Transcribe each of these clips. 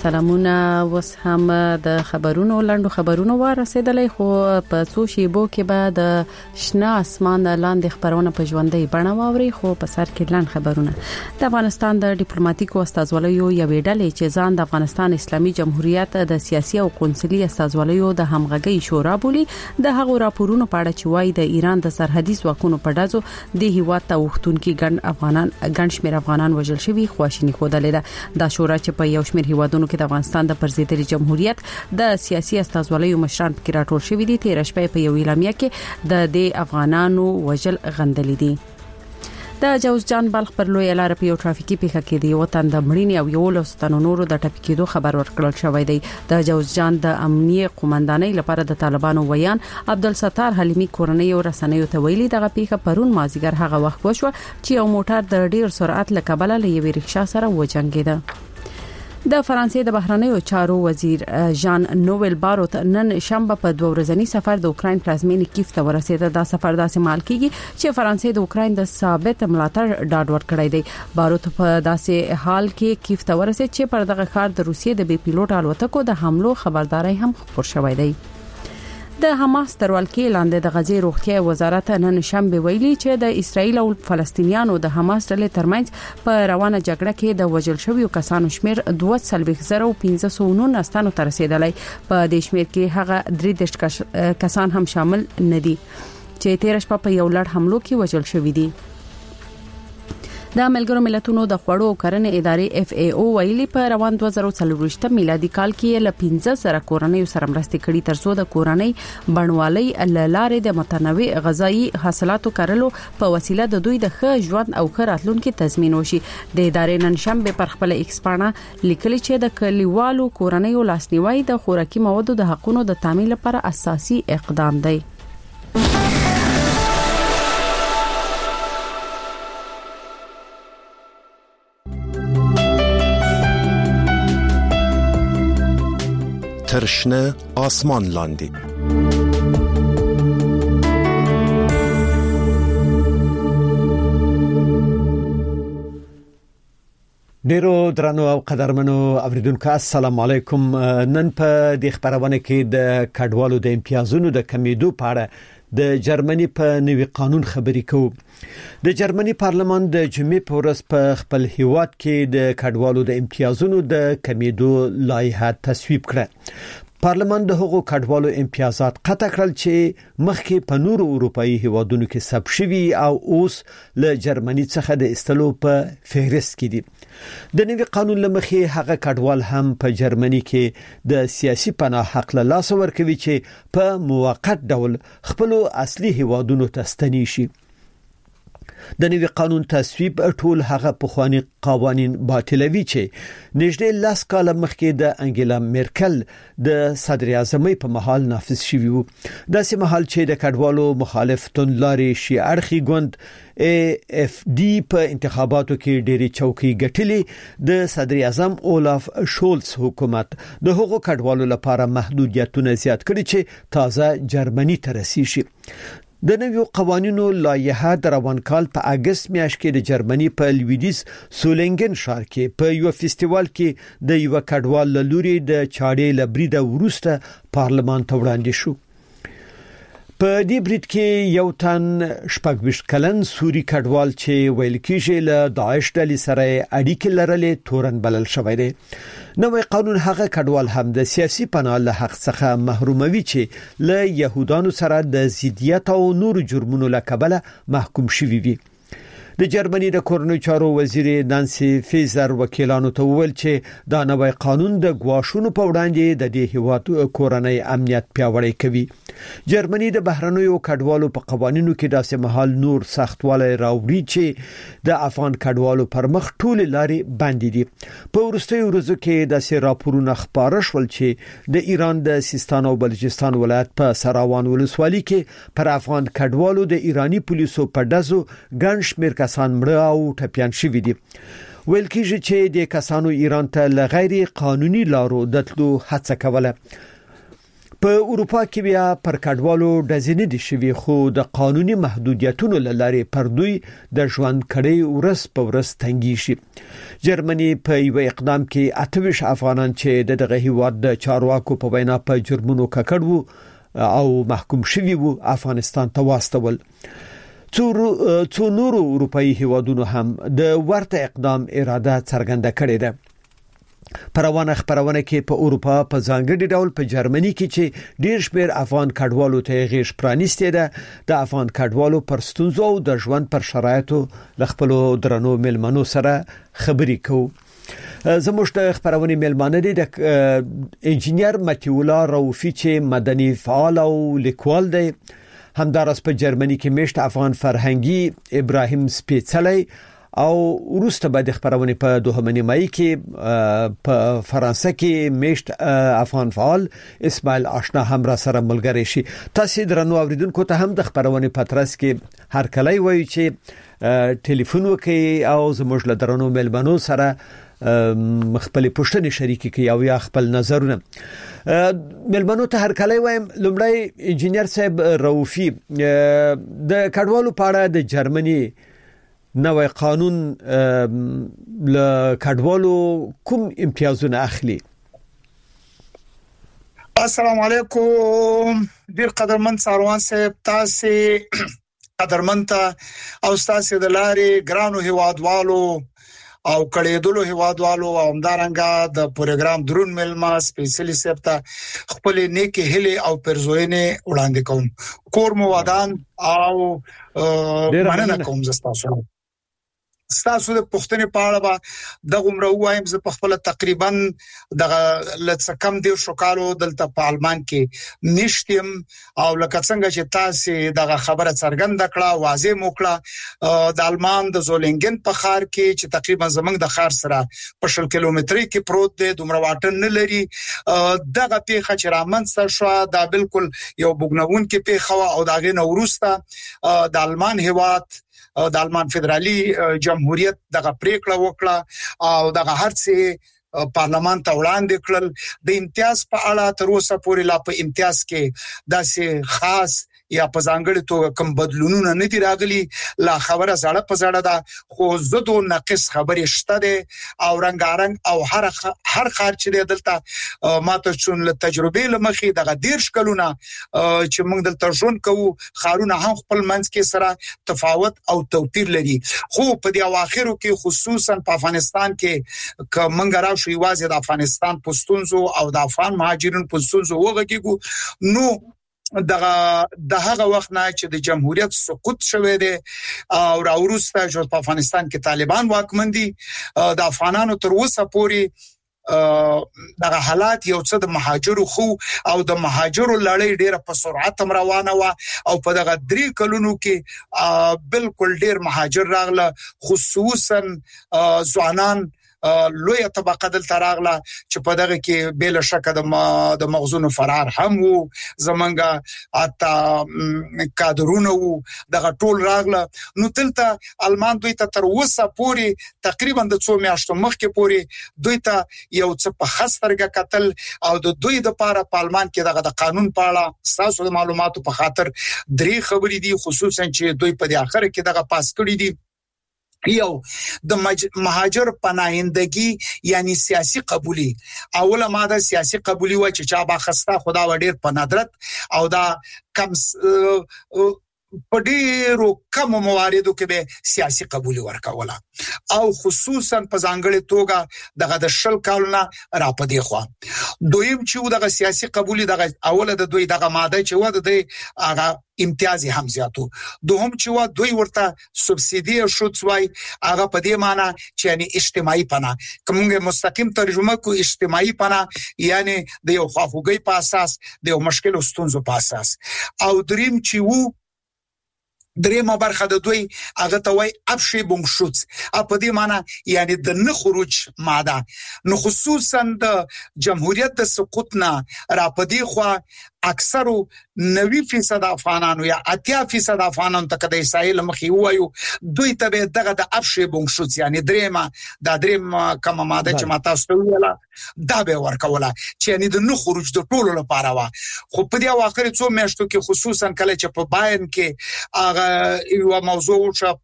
سلامونه. وس هم د خبرونو لاندو خبرونو ورسېدلې خو په څو شیبو کې به د شنه اسمان لاندې خبرونه په ژوندۍ بڼه واوري. خو په سر کې لاند خبرونه د افغانستان د ډیپلوماټیکو استازولیو یوې ډلې چې ځان د افغانستان اسلامي جمهوریت د سیاسي او قونسلي استازولیو د همغږي شورا بولی د هغو راپورونو په اړه چې وايي د ایران د سرحدي ځواکونو په ډزو د هیواد ته وختونکي ګڼ شمېر افغانان وژل شوي خواشینی خوده دا شورا چې په یو شمېر هیوادونو کې د افغانستان د پرزیدلي جمهوریت د سیاسي استازولیو مشران پکې راټول شوي دي. تیر شپه په یو اعلامیه کې د افغانانو وژل غندلې دي. د جوزجان بلخ پر لوی لار په یو ټرافیکي پیښه کې دی وطن د مړینې او یو لستانو نورو د ټپي کېدو خبر ورکړل شوی دی. د جوزجان د امنیه قومندانۍ لپاره د طالبانو ویان عبدالستار حلیمی کورنۍ او رسنیو ته ویلي دغه پیښه پرون مازیګر هغه وخت وشو چې یو موټر د ډیر سرعت له کبله لوي رکشا سره وجنګیده. د فرانسې د بهرنیو چارو وزیر ژان نوول باروت نن شنبه په 2 ورځنی سفر د اوکرين پلازمینې کیف ته ورسېد. دا سفر داسې مال کیږي چې فرانسې د اوکرين د ثابت ملاتړ ډاډ ورکړی دی. باروت په داسې حال کې کیف ته ورسېد چې پر دغه ښار د روسیې د بي پيلوټ الوتکو د حملو خبرداري هم خبر شوې دی. د حماس تر ولکې لاندې د غزې روغتیا وزارت نن شنبه ویلي چې د اسرایل او فلسطینیانو د حماس ډلې ترمنځ په روانه جګړه کې د وژل شویو کسانو شمیر 2,519 ستانو ته رسیدلی. په دې شمیر کې هغه 3 کسان هم شامل ندي چې تیر شپه په یو لړ حملو کې وژل شوی دي. د ملګرو ملتونو د خوړو او کرنې ادارې FAO ویلي په روان 2024 میلادي کال کې ل 15 کورنۍ سره مرستې کړي ترڅو د کورنۍ بڼوالۍ لارې د متنوع غذایی حاصلاتو کارلو په وسیله د دوی د ښه ژوند او ښه راتلونکي تضمین وشي. د ادارې نن شنبه پر خپل ایکسپانا لیکلي چې د کلیوالو کورنۍ لاسنیوي د خوراکي موادو د حقونو د تامین لپاره اساسي اقدام دی. ترشنه آسمان لاندې ډیرو درنو او قدرمنو اوریدونکو السلام علیکم. نن په د خبرونه کې د کډوالو د امتیازونو د کمیدو په اړه د جرمني په نوي قانون خبرې کوو. د جرمني پارلمان د جمعې په ورځ په خپل هیواد کې د کډوالو د امتیازونو د کمیدو لایحه تصویب کړه. پارلمان د هغو کډوالو امتیازات قطع کړل چې مخکې په نورو اروپאי هیوادونو کې ثبت شوي او اوس له جرمني څخه د استلو په فهرست کې دي. د نوي قانون لمخې هغه کډوال هم په جرمني کې د سیاسي پناه حق له لاسه ورکوي چې په موقت ډول خپل اصلي هیوادونو ته ستنی شي. د نوي قانون تصویب ټول هغه پخوانی قوانین باطلوي چې نږدې 10 کال مخکې د انګیلا میرکل د صدر اعظمۍ په محل نافذ شوی وو. د سیمه حال چې د کډوالو مخالف توندلاري شي اړخي ګوند AFD په انتخاباتو کې ډېری چوکۍ ګټلې. د صدر اعظم اولاف شولز حکومت د هغو کډوالو لپاره محدودیتونه زیات کړي چې تازه جرمني ته رسیدي. د نویو قوانینو لایحه د روان کال په اگست میاشت کې د جرمني په لویدیز سولنګن ښار کې په یو فستیوال کې د یو کډوال لوري د چاړې لبریده ورسته پارلمان ته وړاندې شو. په دې برید کې یو تن شپږ کلن سوري کډوال چې ویل کېږي له داعش ډلې سره اړیکې لرلې تورن بلل شوی دی. نوې قانون هغه کډوال هم د سیاسي پناه له حق څخه محروموي چې له يهودانو سره د ضدیت او نور جرمونو له کبله محکوم شوی وي. د جرمني د کورنۍ چارو وزیر نانسي فیزر وکیلانو ته وویل چې دا نوې قانون د ګواښونو په وړاندې د دې هیواد کورنۍ امنیت پیاوړی کوي. جرمني د بهرنیو کډوالو په قوانینو کې داسې محل نور سختوالی راوړي چې د افغان کډوالو پر مخ ټول لارې بندې دي. په وروستیو ورځو کې داسې راپورونه خپاره شول چې د ایران د سیستان او بلوچستان ولایت په سراوان ولسوالۍ کې پر افغان کډوالو د ایرانی پولیسو په ډزو ګڼ شمېر کسان مړه او ټپيان شوي دي. ویل کېږي چې د کسانو ایران ته له غیر قانوني لارو د تلو هڅه کوله. په اروپا کې بیا پر کډوالو ډزنې دي شوی خو د قانوني محدودیتونو لاره پر دوی د ژوند کړي ورس په ورس تنګي شي. جرمني په یو اقدام کې 28 افغانان چې دغه هیواد د چارواکو په وینا په جرمونو ککړ او محکوم شوی وو افغانستان ته واستول. څو نورو اروپאי هیوادونو هم د ورته اقدام اراده څرګنده کړې ده. پروانه خبرونه کې په اروپا په ځانګړي ډول په جرمني کې چې ډیر شمیر افغان کډوالو ته غیش پرانیسته ده د افغان کډوالو پر ستونزو او د ژوند پر شرایطو لخپلو درنو ملمنو سره خبرې کوو. زموږ د خبرونه ملمانه دي د انجینیر متیولا روفی چې مدني فعال او لیکوال دی. همدارس په جرمني کې مشت افغان فرهنګي ابراهیم سپیڅلی او وروسته به د خبرونه په دوهمه نیمایي کې په فرانسه کې مشت افغان فعال اسماعیل آشنا هم را سره ملګری شي. تاسو درنو اوریدونکو ته هم د خبرونه پاترس کې هر کله وایي چې ټلیفون وکي او زموږ له درنو ملمنو سره خپل پوښتنې شریک کړي او یا خپل نظرونه. ملمنو ته هر کله وایم لومړی انجینیر صاحب روفی د کډوالو په اړه د جرمني نوې قانون له کډوالو کوم امتیازونه اخلي؟ السلام علیکم ډیر قدرمن ساروان صاحب، تاسو قدرمن ته او تاسو د لارې ګرانو هیوادوالو او کړهدلو هیوادوالو او همدارنګه د پروګرام درون ملما سپیشلی صاحب ته خپل نیکی هلي او پرزوینه وړاندې کوم. کور مو ودان او مننه کوم زستاسو. ستاسو د پښتنې په اړه به د عمره وایم زه په خپل تقریبا د لڅکم دی شوکالو دلته په آلمان کې نشتم او لکه څنګه چې تاسو دغه خبره څرګنده کړه واضح موکړه د آلمان د زولنګن په خار کې چې تقریبا زمنګ د خار سره په 10 کیلومتري کې پروت دی دومره واټن نه لري. دغه پیښه چې رامنځته شو دا بالکل یو بوګنون کې پیښه او دغه نوروسته د آلمان هیواد د آلمان فدرالي جمهوریت دغه پریکړه وکړه او دغه هرڅه پارلمان ته وړاندې کړل. د امتیاز په اړه تر اوسه پورې لا په امتیاز کې داسې خاص یا په ځانګړي توګه کوم بدلونونه نه دي راغلي. لا خبره زړه په زړه ده خو زدو ناقص خبرې شته ده او رنگارنګ او هر خار چې دلته ماته چون له تجربې لمخې دغه 10 کلونه چې موږ دلته ژوند کوو خارونه هم خپل منځ کې سره تفاوت او توپیر لري. خو په دې اواخرو کې خصوصا په افغانستان کې کومنګ راوشي واځي د افغانستان پښتونزو او د افغان مهاجرینو پښتونزو وګړي نو د هغه وخت نه چې د جمهوریت سقوط شوه دی او راورسته چې په افغانستان کې طالبان واکمن دي د افغانانو تر اوسه پورې دغه حالات یو څه د مهاجرو خو او د مهاجرو لړۍ ډیره په سرعت روانه و او په دغه 3 کلونو کې بالکل ډیر مهاجر راغله خصوصا ځوانان لوی طبقه دلته راغله چې په دغه کې بل شک د مغزون فرار هم وو زمونږه اته کادرونه وو دغه ټول راغله. نو دلته آلمان دوی ته تر اوسه پورې تقریبا د 2 میاشتو مخکې پورې دوی ته یو څه په خسترګه قتل او د دوی د پاره په آلمان کې دغه د قانون په اړه تاسو د معلوماتو په خاطر 3 خبرې دي خصوصا چې دوی په دې اخر کې دغه پاس کړی دي. یو د مهاجر پناهندگی یعنی سیاسی قبولی اوله ماده سیاسی قبولی و چې چا باخسته خدا و ډیر په ندرت او دا کم په ډیرو کم مواردو کې به سیاسي قبول ورکوله او خصوصا په ځانګړي توګه دغه د شل کالونه را پدې خو دویم چې دغه سیاسي قبول دغه اوله د دوی دغه ماده چې و د هغه امتیاز هم زیاتو دوهم چې و دوی ورته سبسیدي شو څوای هغه په دې معنی چې یعنی اجتماعي پناه کومه مستقیم ترجمه کو اجتماعي پناه یعنی د یو خواخوږي په اساس د یو مشکل او ستونزو په اساس او دریم چې و درېمه برخه د دوی هغه ته وای ابشي بونګشوت په دې معنی یعنی د نه خروج ماده نو خصوصا د جمهوریت د سقوط نه را پدې خو اکثرو 90% افغانانو یا 80% افغانانو ته د اسرائیل مخې وایو دوی ته به دغه د افشي بونګشوت یعنی دریم کوم ماده چې ماته ستویله دا به ورکوله چې یعنی د نو خروج د ټولو لپاره وا خو په دې واخر څو میاشتو کې خصوصا کله چې په باین کې هغه یو موضوع شو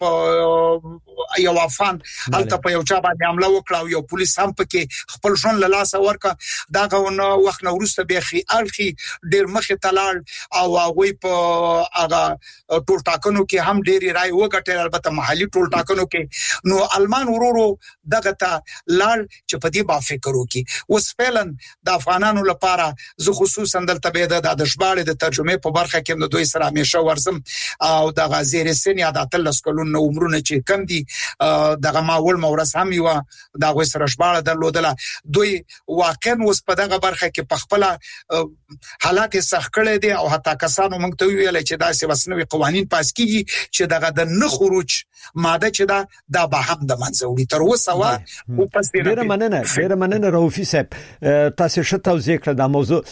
په یو افغان هلته په یو چا باندې حمله وکړه او یو پولیس هم پکې خپل ژوند له لاسه ورکړ دا غو وخت نو وروسته به خي الخي ډیر مخه تلال او هغه په هغه ټول ټاکنو کې هم ډيري رائے وګټل البته محلي ټول ټاکنو کې نو المان ورورو دغه ته لال چې په دې با فکر وکي اوس فعلن د افغانانو لپاره زه خصوصا دلته به د ژباړې د ترجمه په برخه کې نو دوی سره همیشه ورزم او د غزیر سن یا د تلس کلون عمرونه چې کم دي دغه ماول مورس هم یو د غوي سره ژباړه درلودله دوی واقعا اوس په دغه برخه کې په خپل حالات سخت کړي دي او حتی کسانو موږ ته ویل چې دا سیاسي قوانين پاس کیږي چې دغه د نه خروج ماده چې دا به هم د منځوري تر اوسه وا او پس ډیر مننه رؤفي صاحب تاسو شته توضیح کړه دا موضوع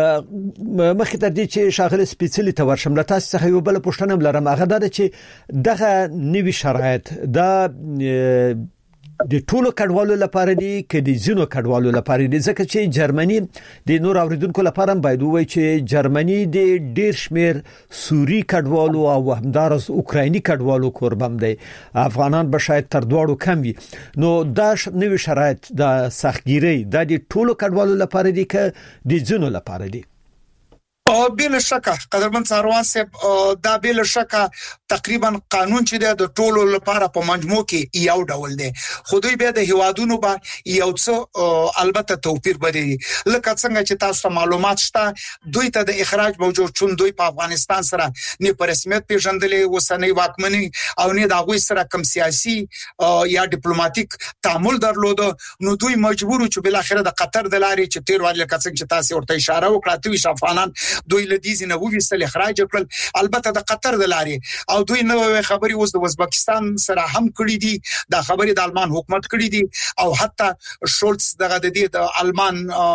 مخکې تر دې چې شاغل سپیڅلی ته ورشم له تاسو څخه یو بل پوښتنه لرم هغه دا چې دغه نوي شرایط دا د ټولو کډوالو لپاره دي کې د زینو کډوالو لپاره دي ځکه چې جرمني د نور اوریدونکو لپاره باید وایي چې جرمني د ډیر شمیر سوري کډوالو او همدارس اوکرایني کډوالو قربم دي افغانان به شاید تر دواړو کم وي نو دا نوې شرایط د سختګيري د ټولو کډوالو لپاره دي کې د زینو لپاره دي بلا شکه قدرمن څاروان صاحب دا بلا شکه تقریبا قانون چې د ټولو لپاره په مجموع کې یو ډول دی خو دوی به د هوادونو با یو څه البته توپیر بری لکه څنګه چې تاسو معلومات شته دوی ته د اخراج موجود چون دوی په افغانستان سره نه په رسمیت پیژندلې وسنۍ واکمني او نه د غوي سره کم سیاسي یا ډیپلوماټیک تعامل درلود نو دوی مجبور چې بل اخر د قطر د لارې چې تیر وړل کڅنګ چې تاسو ورته اشاره وکړه دوی افغانان دوی لدیز نه وویستل اخراج کړل البته د قطر د لارې او دوی نو خبري اوس د ازبکستان سره هم کړی دي دا خبري د آلمان حکومت کړی دي او حتی شولز دغه د آلمان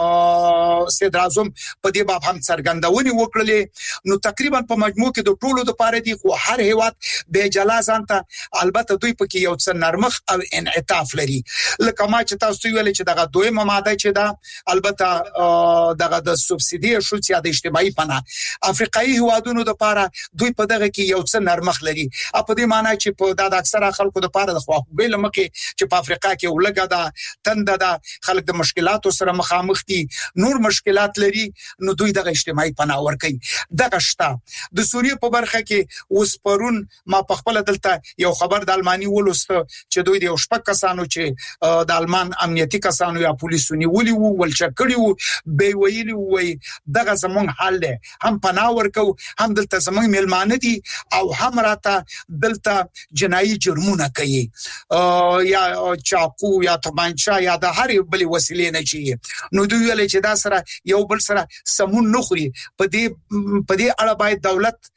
صدر اعظم په دې باب هم څرګندونې وکړلې نو تقریبا په مجموع کې د ټولو د پاره دي خو هر هیواد به جلازان ته البته دوی په کې یو څه نرمخ او انعطاف لري لکه ما چې تاسو ویل چې دغه دویمه ماده چې دا البته دغه د سبسیدي شو چې د اجتماعي پناه افریقایي هوادونو د پاره دوی په دغه کې یو څه نرمخ لري په دې معنی چې په د اکثره خلکو د پاره د خواخوږي لمکه چې په افریقا کې ولګه دا تند د خلک د مشکلاتو سره مخامخ دي نور مشکلات لري نو دوی د اجتماعي پناه ورکوي دغه شته د سوریه په برخه کې اوس پرون ما په خپل دلته یو خبر د الماني ولست چې دوی د شپږ کسانو چې د المان امنیتي کسانو یا پولیسونی ولي ولچکړي وو به ویلي وای دغه زمون حل ده هم پناه ورکو هم دلته زمون ملمانه دي او هم راته دلته جنایي جرمونه کوي یا چاقو یا تمانچا یا د هر بل وسیلې نه چي نو دوی ویل چې دا سره یو بل سره سمون نخوري په دې اړه باید دولت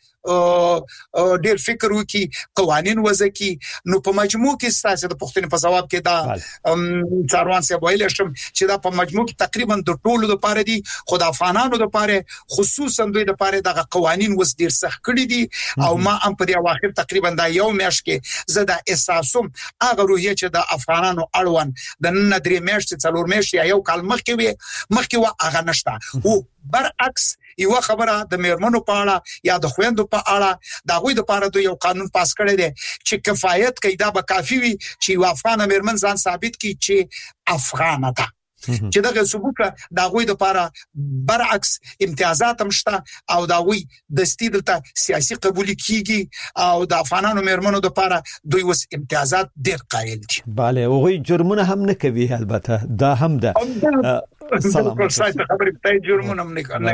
ډیر فکر وکي قوانين وځي نو په مجموع کې ستاسو د پښتنې په جواب کې دا څاروان سه ویل شم چې دا په مجموع کې تقریبا د ټولو د پاره دي خو د افغانانو د پاره خصوصا دوی د پاره د قوانين وس ډیر سخت کړی دي او ما هم په دې واخر تقریبا دا یو میاش کې زه د احساسوم هغه روحیه چې د افغانانو اړوند د نن درې میاش څلور میاش یا یو کال مخکې و هغه نشته او برعکس یو خبره د میرمنو په اړه یا د خويندو په اړه دا غوي د پاره دوی یو قانون پاس کړی دی چې کفایت کوي دا به کافي وي چې یو افغان میرمن ځان ثابت کړي چې افغانه ده چې دغه ثبوت دا غوي د پاره برعکس امتیازات هم شته او دا غوي د ستیدلته سیاسي قبول کیږي او د افغانانو میرمنو د پاره دوی وس امتیازات ډیر قایل دي bale او غوي جرمونه هم نه کوي البته دا هم ده سلام خبرې ته جرمونه هم نه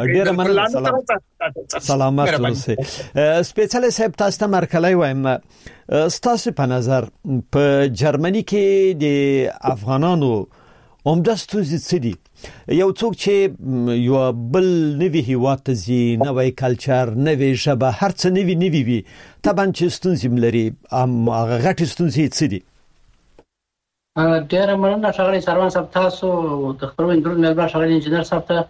کوي سلامات اوسئ سپیشل صاحب تاسو ته مرکلای وایم ستاسو په نظر په جرمني کې د افغانانو اومدستوزي سدي یو څوک چې یو بل نوی هیواد ته زی نوې کلچر نوې ژبه هر څه نوی وي طبعا چې ستونزې ملري هغه غټ ستونزې سدي ډیر مننه شغلې سروان صاحب تاسو د خپل اندرون ملبر شغلې انجنیر صاحب ته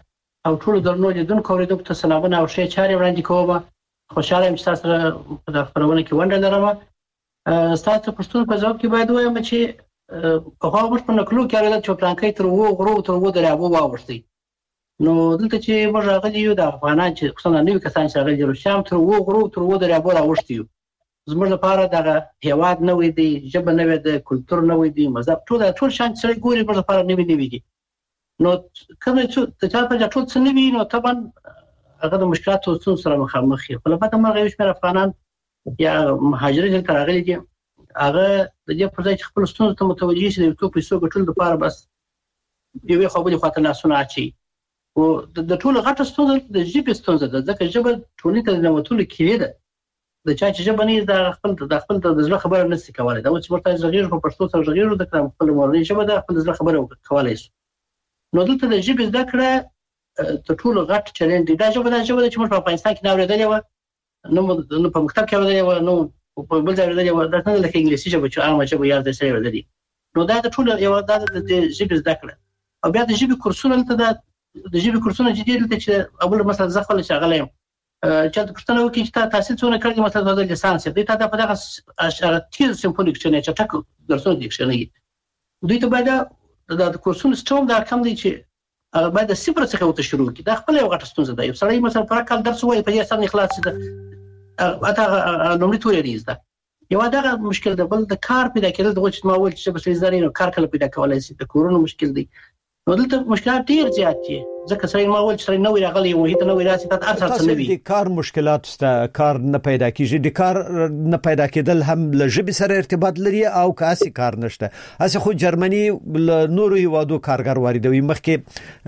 او ټول درنو لیدونکو اوریدونکو ته سلامونه او ښه چارې وړاندې کوم. خوشاله یم چې تاسو په خبرونه کې ونډه لرم. تاسو پښتون په ځواب کې باید وایم چې هغه په نکلو کې راځي چې پلانکې تر وو غرو تر وو دریابو واوښتي. نو دلته چې موږ راغلي یو د افغانان چې خصوصا نوي کسان چې راغلي دي شام تر وو غرو تر وو دریابو راوښتي. زموږ لپاره دغه هیواد نه وي دی، ژبه نه وي دی، کلتور نه وي دی، مذهب ټول شان چې ګوري موږ لپاره نه وي دي. نو کله چې ته په ټول څه نه وي نو طبعا هغه د مشکلاتو سره مخامخ یو. په لپاره موږ یو شمېر افغانان یا مهاجرین چې راغلي دي هغه د دې پر ځای چې خپل ستونزو ته متوجه شي د پیسو ګټلو لپاره بس یو خو بل خاطر لاسونه اچي. او د ټول غټه ستونزه د ژبې ستونزه ده، ځکه ژبه ټولنې ته د نوښتونو کلیه ده. د چا چې ژبه نه د خپل د ځل خبره نشي کولای. دا چې ورته ژغیر په پښتو سره ژغیر د خپل مورنۍ ژبه د خپل ځل خبره کولای شي. نو دلته د ژبې زده کړه د ټول غټ چیلنج دی. دا ژبه چې موږ په افغانستان کې نه اورېدلې و، نو په مکتب کې اورېدلې و، نو په بل ځای اورېدلې و، دا نه لکه انګلیسي ژبه چې عامه ژبه یاد سره اورېدلې. نو دا د ټول یو د ژبې زده کړه. او بیا د ژبې کورسونه د ژبې کورسونه چې دي چې اول مثلا زه خپل شغله یم چې د پښتنو کې چې تاسو څونه کړی مثلا د لیسانس دی ته په دغه اشارتي سمفونیک شنه چې ټاکو درسونه دي شنه دوی ته باید د کورسونو سټوم دا کم دی چې باید د صفر څخه وته شروع کی. دا خپل یو غټه ستونزه ده. یو سړی مثلا پر کال درس وایي په دې سره اخلاص ده اته نومړي توري دی. یو دا مشکل ده. بل د کار پیدا کېدل د وخت ما ول چې بس زري کار کله پیدا کولای شي. د کورونو مشکل دی. نو دلته مشکلات ډیر زیات دي ځکه سړی ما ول چې سړی نو راغلی یو هیته نو راسي ته اثر څه نه وي. د کار مشکلات ست کار نه پیدا کیږي. د کار نه پیدا کېدل هم له ژبې سره ارتباط لري او کاسي کار نشته. اسه خو جرمني نورو هیوادو کارګر واردوي مخکې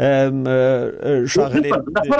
شاغلي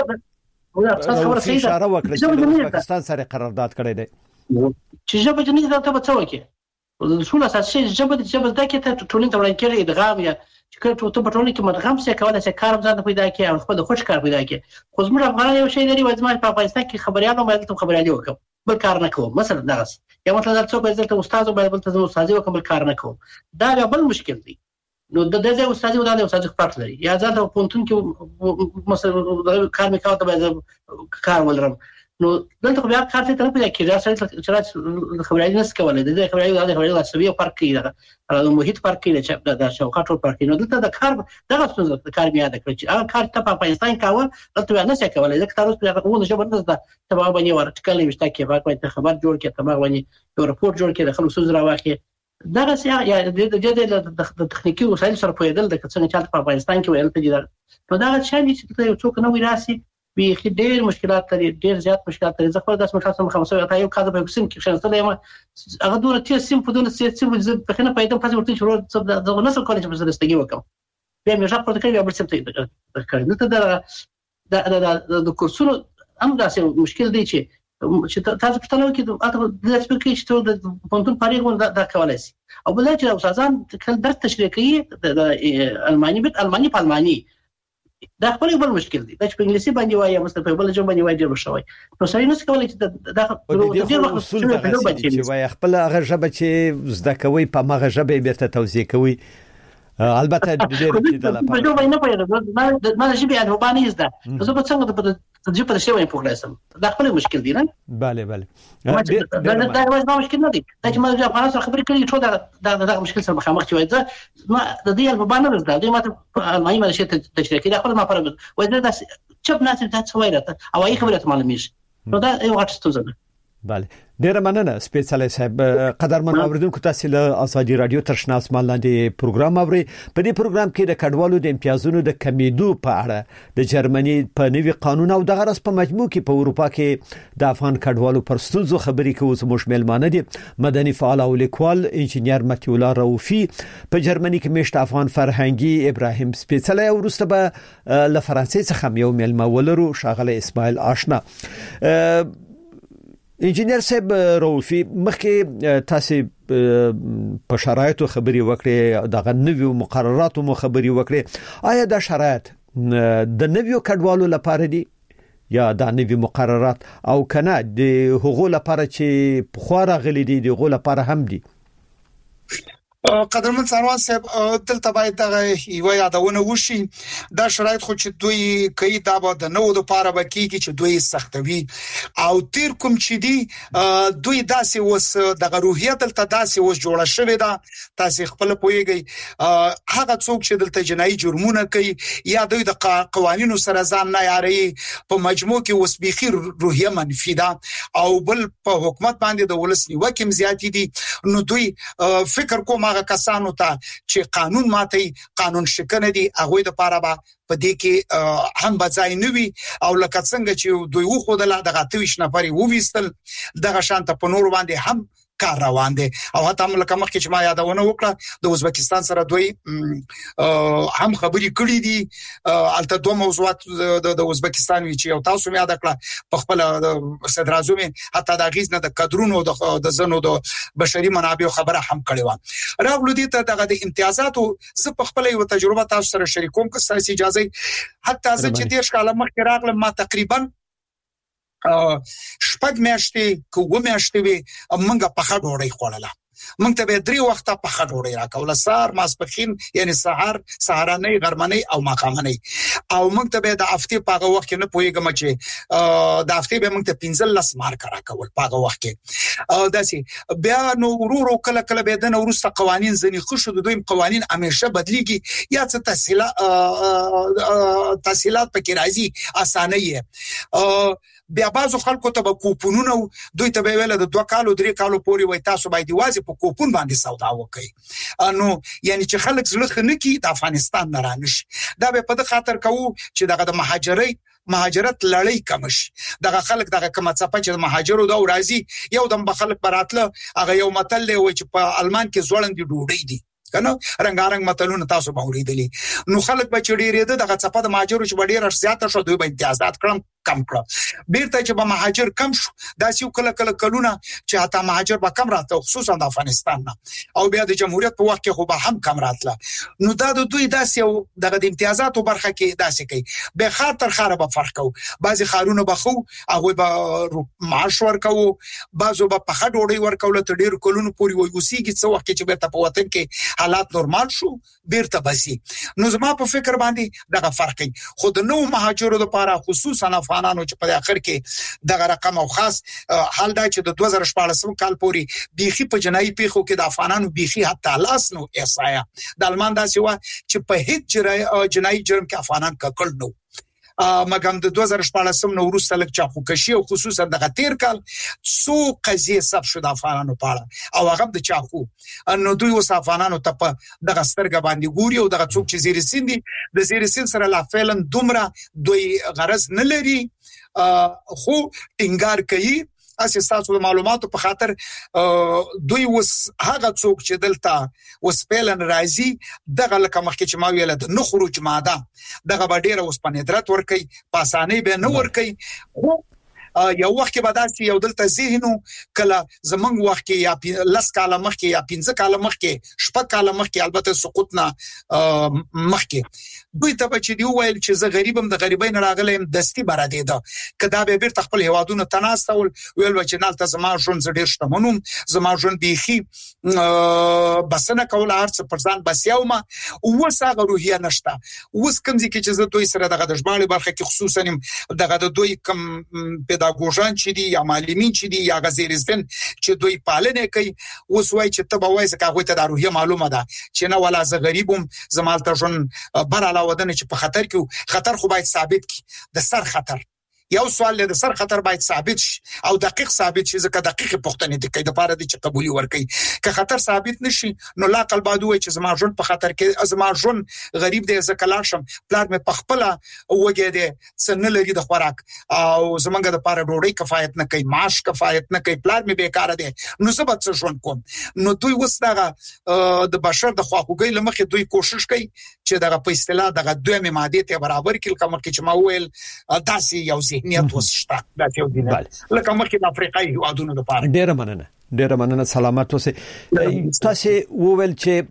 اشاره وکړه چې پاکستان سره قرارداد کړی دی چې ژبه جنې ته به څه وکړي. اصول اساسي ژبه د کې ته ټولنې ته وړاندې کړي ادغام یا چې کله ته په ټولنه کې مدغم څه کولای شي کار ځان پیدا کړي او خپل خوش کار پیدا کړي. خو زموږ افغانان یو شی لري وځما په افغانستان کې خبريالو باندې خبريالي وکم بل کار نه کوم مثلا دغه یا مثلا څوک باید ته استاد باید بل ته استاد وکم بل کار نه کوم. دا بل مشکل دی. نو د دې استاد او د استاد فرق لري. یا ځان ته پونتون کې مثلا کار میکاو ته باید کار ولرم. نو دلته خو بیا کار ته نه پیدا کېږي. چې خبريالي نه کولای د خبريالي سوي فرق کوي. دا محیط فرق کوي چې د شوکات فرق کوي. نو دلته د کار دغه څه د کار بیا د کړی چې هغه کار ته په افغانستان کاوه دلته نه څه کولای. ځکه تاسو په هغه ژبه نه ده تبع باندې ورټکل وشته کې باید خبر جوړ کړي تبع باندې یو راپور جوړ کړي خلک سوز راوخي. دغه څه یا د تخنیکی وسایل سره پوهېدل د څنګه چې په افغانستان کې ویل ته دي. نو دا چې ته یو څوک نو راسي به ډېر مشکلات لري. ډېر زیات مشکلات لري. ځکه داس مخاصه مخامسه ته یو کاذب قسم کې شنه ستله ما هغه دوره چې سیم په دونه سیم په خنه پیدا پاتې ورته شروع د نسل کالج په زړستګي وکم بیا مې ځا پروتکل بیا بل څه ته کړی. نو د کورسونو هم داسې مشکل دی چې تاسو په تلو کې اته د سپیکر چې ټول د پونتون پاریګ دا کولای شي. او بل چې استادان کله درس تشریح کوي د الماني په الماني دا خپل بل مشکل دی. دا چې په انګلیسي باندې وایي مثلا په بل ژبه باندې وایي ډیر شوی. نو سړی نس کولای چې دا ډیر وخت چې وایي خپل هغه ژبه چې زده کوي په هغه ژبه بیرته توضیح کوي. البته ډیر کې د لپاره په ژبه نه پوهیږم. ما ژبه نه باندې زده زه په څنګه په ژبه په شی په کلاسم. دا خپل مشکل دی نه. bale دا یو مشکل نه دی. دا چې ما د افغان سره خبرې کړې ټول دا مشکل سره مخامخ شوی. زه ما د دې په باندې زده دوی ماته الماني باندې شي تشریح کړي. خپل ما پر وایي دا چپ نه څه څه وایي راته او هغه خبره ته معلومیږي. نو دا یو غټ ستونزه ده. bale ډیر مننه سپیشل صاحب. قدرمن اوریدونکو تاسو له ازادي رادیو ترشنا اسمان لاندې پروګرام اوري. په دې پروګرام کې د کډوالو د امتیازونو د کمیدو په اړه د جرمني په نوي قانون او د غرض په مجموع کې په اروپا کې د افغان کډوالو پر ستونزو خبرې کوي. زموږ مېلمانه دي مدني فعال او لیکوال انجینیر متي الله رؤفي، په جرمني کې مشت افغان فرهنګي ابراهیم سپیشل او وروسته به له فرانسې څخه یو مېلمه ولرو شاغله اسماعیل آشنا. انجینیر صاحب رؤفي مخکې تاسو په شرایطو خبري وکړې د غنوي مقرراتو مو خبري وکړې. آیا دا شرایط د نویو کډوالو لپاره دي یا د نوي مقررات او کنه د حقوق لپاره چې په خو راغلي دي د حقوق لپاره هم دي؟ قدرمن څاروان صاحب دلته باید دغه یو یادونه وشي دا شرایط خو چې دوی کوي دا به د نو د پاره بکیږي چې دوی سختوي او تیر کوم چې دی دوی داسې وس دغه روحیه دلته داسې وس جوړه شوې ده تاسو خپل پوهیږئ هغه څوک چې دلته جنایي جرمونه کوي یا دوی د قوانینو سره ځان نه یاري په مجموع کې وس بيخي روحیه منفي ده او بل په حکومت باندې د ولس نیوکه زیاتې دي نو دوی فکر کوم هغه کسانو ته چې قانون ماتي قانون شکنه دي هغه د پاره به په دې کې هم بځای نه وي او لکه څنګه چې دوی وخو د دغه 23 نفر وويستل دغه شانته په نور باندې هم کار روان دي او حتی هم لکه مخکې چې ما یادونه وکړه د ازبکستان سره دوی هم خبري کړې دي البته دوه موضوعات د ازبکستان وی چې یو تاسو مې یاد کړه په خپل صدر اعظم حتی د غیز نه د کډرونو د زنو د بشري منابع خبره هم کړې و راغلو دي ته دغه د امتیازاتو زه په خپل یو تجربه تاسو سره شریکوم که تاسو اجازه حتی زه چې 10 کاله مخکې راغلم ما تقریبا شپږ میاشتې کوم میاشتې وي منګه په خړ ډوړې خوړله موږ ته به 3 وخته په خړ ډوړې راکوله سار ماسپخین یعنی سهارنۍ غرمنۍ او ماښامنۍ او موږ ته به د هفته په وخت کې نه پويګم چې د هفته به موږ ته 15 مارک راکول په وخت کې داسي بیا نو ورورو کله کله به د نورسته قوانين ځنی خوشو د دویم قوانين همیشه بدليږي یا څه تحصیلات پکې راځي اسانه یې بیا بازو خلکو ته کوپونونه دوی ته ویل د 2 کالو 3 کالو پورې وای تاسو باید واځي په کوپون باندې سودا وکړي نو یعنی چې خلک زړه خنه کی د افغانستان نه رانش دا به په خاطر کوو چې دغه د مهاجرت لړۍ کم شي دغه خلک دغه کومه صفه چې مهاجرو دا راځي یو دم بخلک براتله هغه یو متل دی چې په المان کې ځوړندې ډوډۍ دي کنه رنگارنګ متلونه تاسو به اوریدلې نو خلک به چډيره دغه صفه د مهاجرو چې ډیر زیاته شو دوی به امتیازات کم کړ بیرته چې به مهاجر کم شو دا چې کله کلونه چې حتی مهاجر به کم راته خصوصا د افغانستان نه او بیا د جمهوریت په وخت کې خو به هم کم راتله نو دا د دوی داسې دغه د امتیازاتو برخه کې داسې کوي به خاطر خرابه فرق کو بعضی خارونه به خو هغه به معاش ورکو بعضو به په خډوړی ورکول ته ډیر کلونه پوری ويوسيږي څو وخت چې بیرته په وطن کې حالات نورمال شو بیرته بسي نو زما په فکر باندې دغه فرق کوي خو د نو مهاجرو لپاره خصوصا افغانانو چې په اخر کې دغه رقم او خاص حال دا چې د 2014 کال پورې بيخي په جنایي پیښو کې د افغانانو بيخي حتی لاس نو احصایا د المان دا سیوا چې په هیڅ جنایي جرم کې افغانان ککړ نو مګم د 2014 نو وروسته لک چاخو کشي او خصوصا د غتیر کال څو قضیه سب شو د افغانانو پاړه او هغه د چاخو نو دوی اوس افغانانو ته په دغه سترګ باندې ګوري او دغه څوک چې زیر سیندي د زیر سیند سره لا فعلا دومره دوی غرض نه لري خو ټینګار کوي اساساتو د معلوماتو په خاطر دوی وس هغه څوک چې دلته وس پلن راځي دغه لکه مخکې چې ما ویل د نه خروج ماده دغه باندې وس په ندرت ورکي په اسانۍ به نه ورکي یو وخت کې بداسي یو دلته ذهنو کله زمنګ وخت کې یا لس کاله مخکې یا 15 کاله مخکې شپږ کاله مخکې البته سقوط نه مخکې دوی ته چې دی ویل چې زه غریبم د غریبین راغلم دستی برادې ده کدا به بیرته خپل هوادونو تناستول ویل چې نالته زما ژوند ډیر شتمنوم زما ژوند بيخي بسنه کول ارڅ پرځان بسیاومه وسغه روحیه نشته وس کمزې کې چې زه دوی سره دغه د ژباړې برخه کې خصوصا دغه د دوی کم پیداګوژان چې دي یا معلمین چې دي یا غزیرستان چې دوی پالنه کوي وسوي چې ته به وایې چې هغه ته د روحیه معلومه ده چې نه ولا زه غریبم زمالته ژوند بر علاوه ده چې په خطر کې خطر خو باید ثابت کی د سر خطر یو سوال د سر خطر باید ثابت شي او دقیق ثابت شي ځکه دقیق پوښتنه دي د پاره د چې قبولي ورکړي که خطر ثابت نشي نو لا قل بعد وای چې زما ژوند په خطر کې زما ژوند غریب دی ځکه لا شم پلان مې پخپله وګی دی څنګه لري د خوراک او زمونږ د پاره ډوډۍ کفایت نه کوي معاش کفایت نه کوي پلان مې بیکاره دی نو سبا څه ژوند کوم نو دوی وسدغه د بشر د خواخوږي لمخې دوی کوشش کوي چې دغه په اصطلاح دغه دوه ماده ته برابر کړي کوم چې ما ویل داسې یو نیت وسشته دا یو دی لکه مخکې د افریقای هیوادونو لپاره ډیر مننه سلامت اوسئ تاسو وویل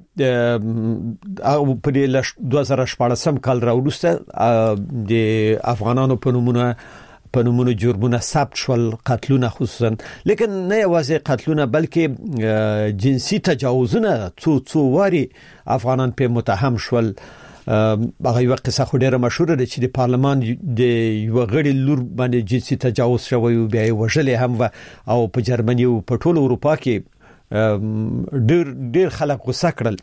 چې په 2014 کال راوړسته د افغانانو په نومونه په نومونو جرمونه ثبت شول، قتلونه خصوصا، لیکن نه یوازې قتلونه بلکې جنسي تجاوزونه څو واري افغانان په متهم شول. هغه یو قصه خو ډیره مشهوره ده چې د پارلمان د یو غړي لور باندې جنسي تجاوز شوی او بیا وژلې هم او په جرمني او په ټول اروپا کې ډیر خلک غوسه کړل.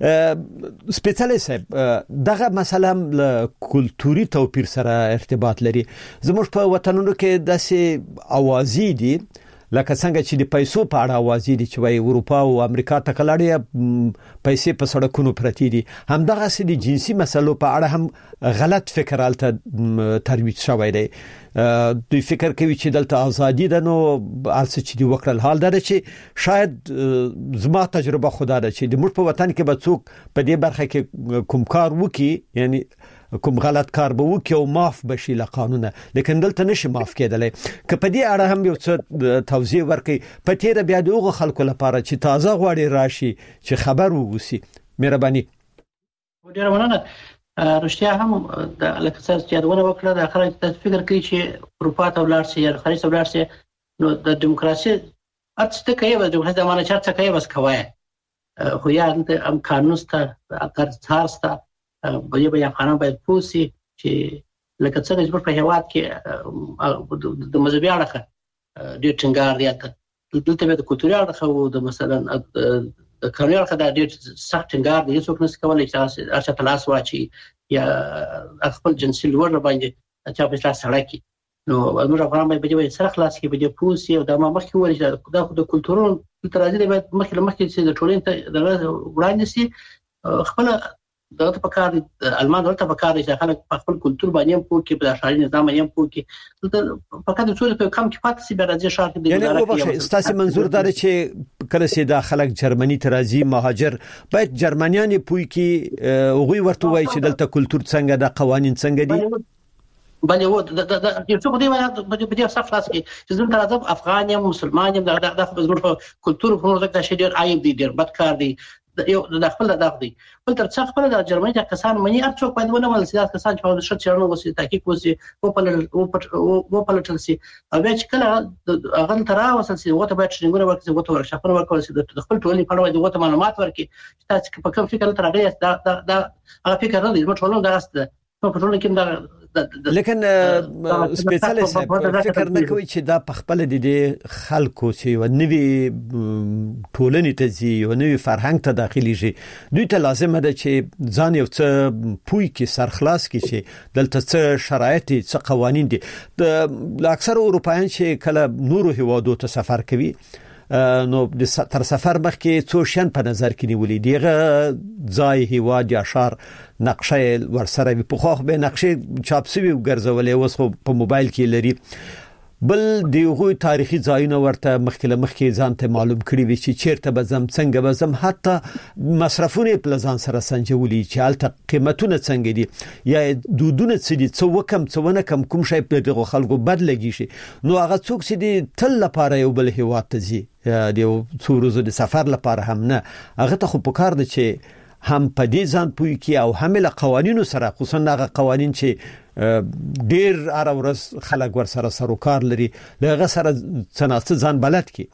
سپیڅلې صاحب دغه مسله له کلتوري توپیر سره ارتباط لري. زموږ په وطنونو کې داسې اوازې دي لکه څنګه چې د پیسو په اړه اوازې دي چې وايي اروپا او امریکا ته کلاړي پیسې په سړکونو پرتی دي. همدغه سې د جنسي مسلو په اړه هم غلط فکر الته ترویج شوی دی. دوی فکر کوي چې دلته ازادي ده، نو الڅ چې دی وکړل. حال دا چې شاید زما تجربه خدا ده چې د موږ په وطن کې به څوک په دې برخه کې کوم کار وکي، یعنی کوم غلط کار به وکي او معاف بشي له قانونه، لیکن دلته نشي معاف کېدلی. که په دې اړه هم یو څه توضیح ورکړي په تیر بیا دغه خلکو لپاره چې تازه غواړي راشي چې خبر ووسی. مهرباني. ډیر مننه. رښتیا هم د لکه څه چې یادونه وکړه د اخر ته فکر کوي چې اروپا ته ولاړ شي یا خارج ته ولاړ شي، نو د دیموکراسي اته کوي د دیموکراسي د معنی چارڅ کوي بس کوي خو یا د قانون ست اگر څارست به افغانان باید پوسی چې لکه څنګه چې په هیواد کې د مذهبي اړخ ډېر ټینګار دی، دلته به د کلتوري اړخ او د مثلا د قانوني اړخ د ډېر سخت ټینګار دی. هیڅوک نشي کولای چې ارشا تلاس واچي یا خپل جنسي لور باندې چې په اصلاح سره کې. نو موږ افغانان باید به سره خلاص کې به پوسی او د مخکې ولې د کلتورونو ترازی باید مخکې چې د ټولنې ته وړاندې سي. خپل دغه په کار المان دلته په کار چې خلک په خپل کلتور باندې پوه کې په اشاري نظام باندې پوه کې دلته په کار د څو په کم کې پاتې سي به راځي شارک دی. یعنی وبخښه ستاسو منظور دا چې کله چې د خلک جرمني ترازی مهاجر باید جرمنیان پوه کې هغوی ورته وایي چې دلته کلتور څنګه د قوانين څنګه دي. بلې و د یو څه دی په دې صف خلاص کې چې زموږ طرف افغان یم مسلمان یم د زموږ کلتور په موږ ته ډېر عیب دی، ډېر بد کار دی، یو د خپل دغه دی. بل تر څو خپل د جرمني د کسان مني ارڅوک باید ونه ول سیاست کسان چې په شت چرنو وسی تحقیق وسی او په لټل سي او بیا چې کله هغه تر اوسه سي وته باید ټریننګونه ورکړي، وته ورکشاپونه ورکړي، د خپل ټولنې په اړه وته معلومات ورکړي چې تاسو په کوم فکر تر هغه دا هغه فکر نه دی موږ ټولنه درسته په ټولنه کې دا. لیکن سپیڅلې فکر نه کوي چې دا په خپل د خلکو چې یو نوی ټولنې ته ځي یو نوی فرهنګ ته داخلي شي، دوی ته لازم ده چې ځان یو څه پوي کې سرخلاص کې شي دلته څه شرایط څه قوانين دي. د اکثر اروپایان چې کله نورو هیوادو ته سفر کوي نو د تر سفر مخکې څو شین په نظر کې نیولې دیغه ځای هیواد یا شهر نقشه ورسره په خوخ به نقشه چاپ سوي ګرځولې اوس په موبایل کې لري. بل دیغه تاریخي ځایونه ورته مخکې ځان ته معلوم کړی وي چې چیرته بزم څنګه بزم، حتی مصرفونه په ځان سره سنجولي چې الته قیمتونه څنګه دي یا دودونه څه دي، څه وکم څه ونه کم کوم شی په دغه خلکو بدلږي شي. نو هغه څوک چې دي تل لپاره یو بل هیواد ته ځي د څو ورځې د سفر لپاره هم نه، هغه ته خو پکار دي چې هم په دې ځان پوي کې او هم له قوانینو سره، خصوصا هغه قوانین چې ډیر هر ورځ خلک ور سره سروکار لري لغه سره څنګه ځان بلد کی.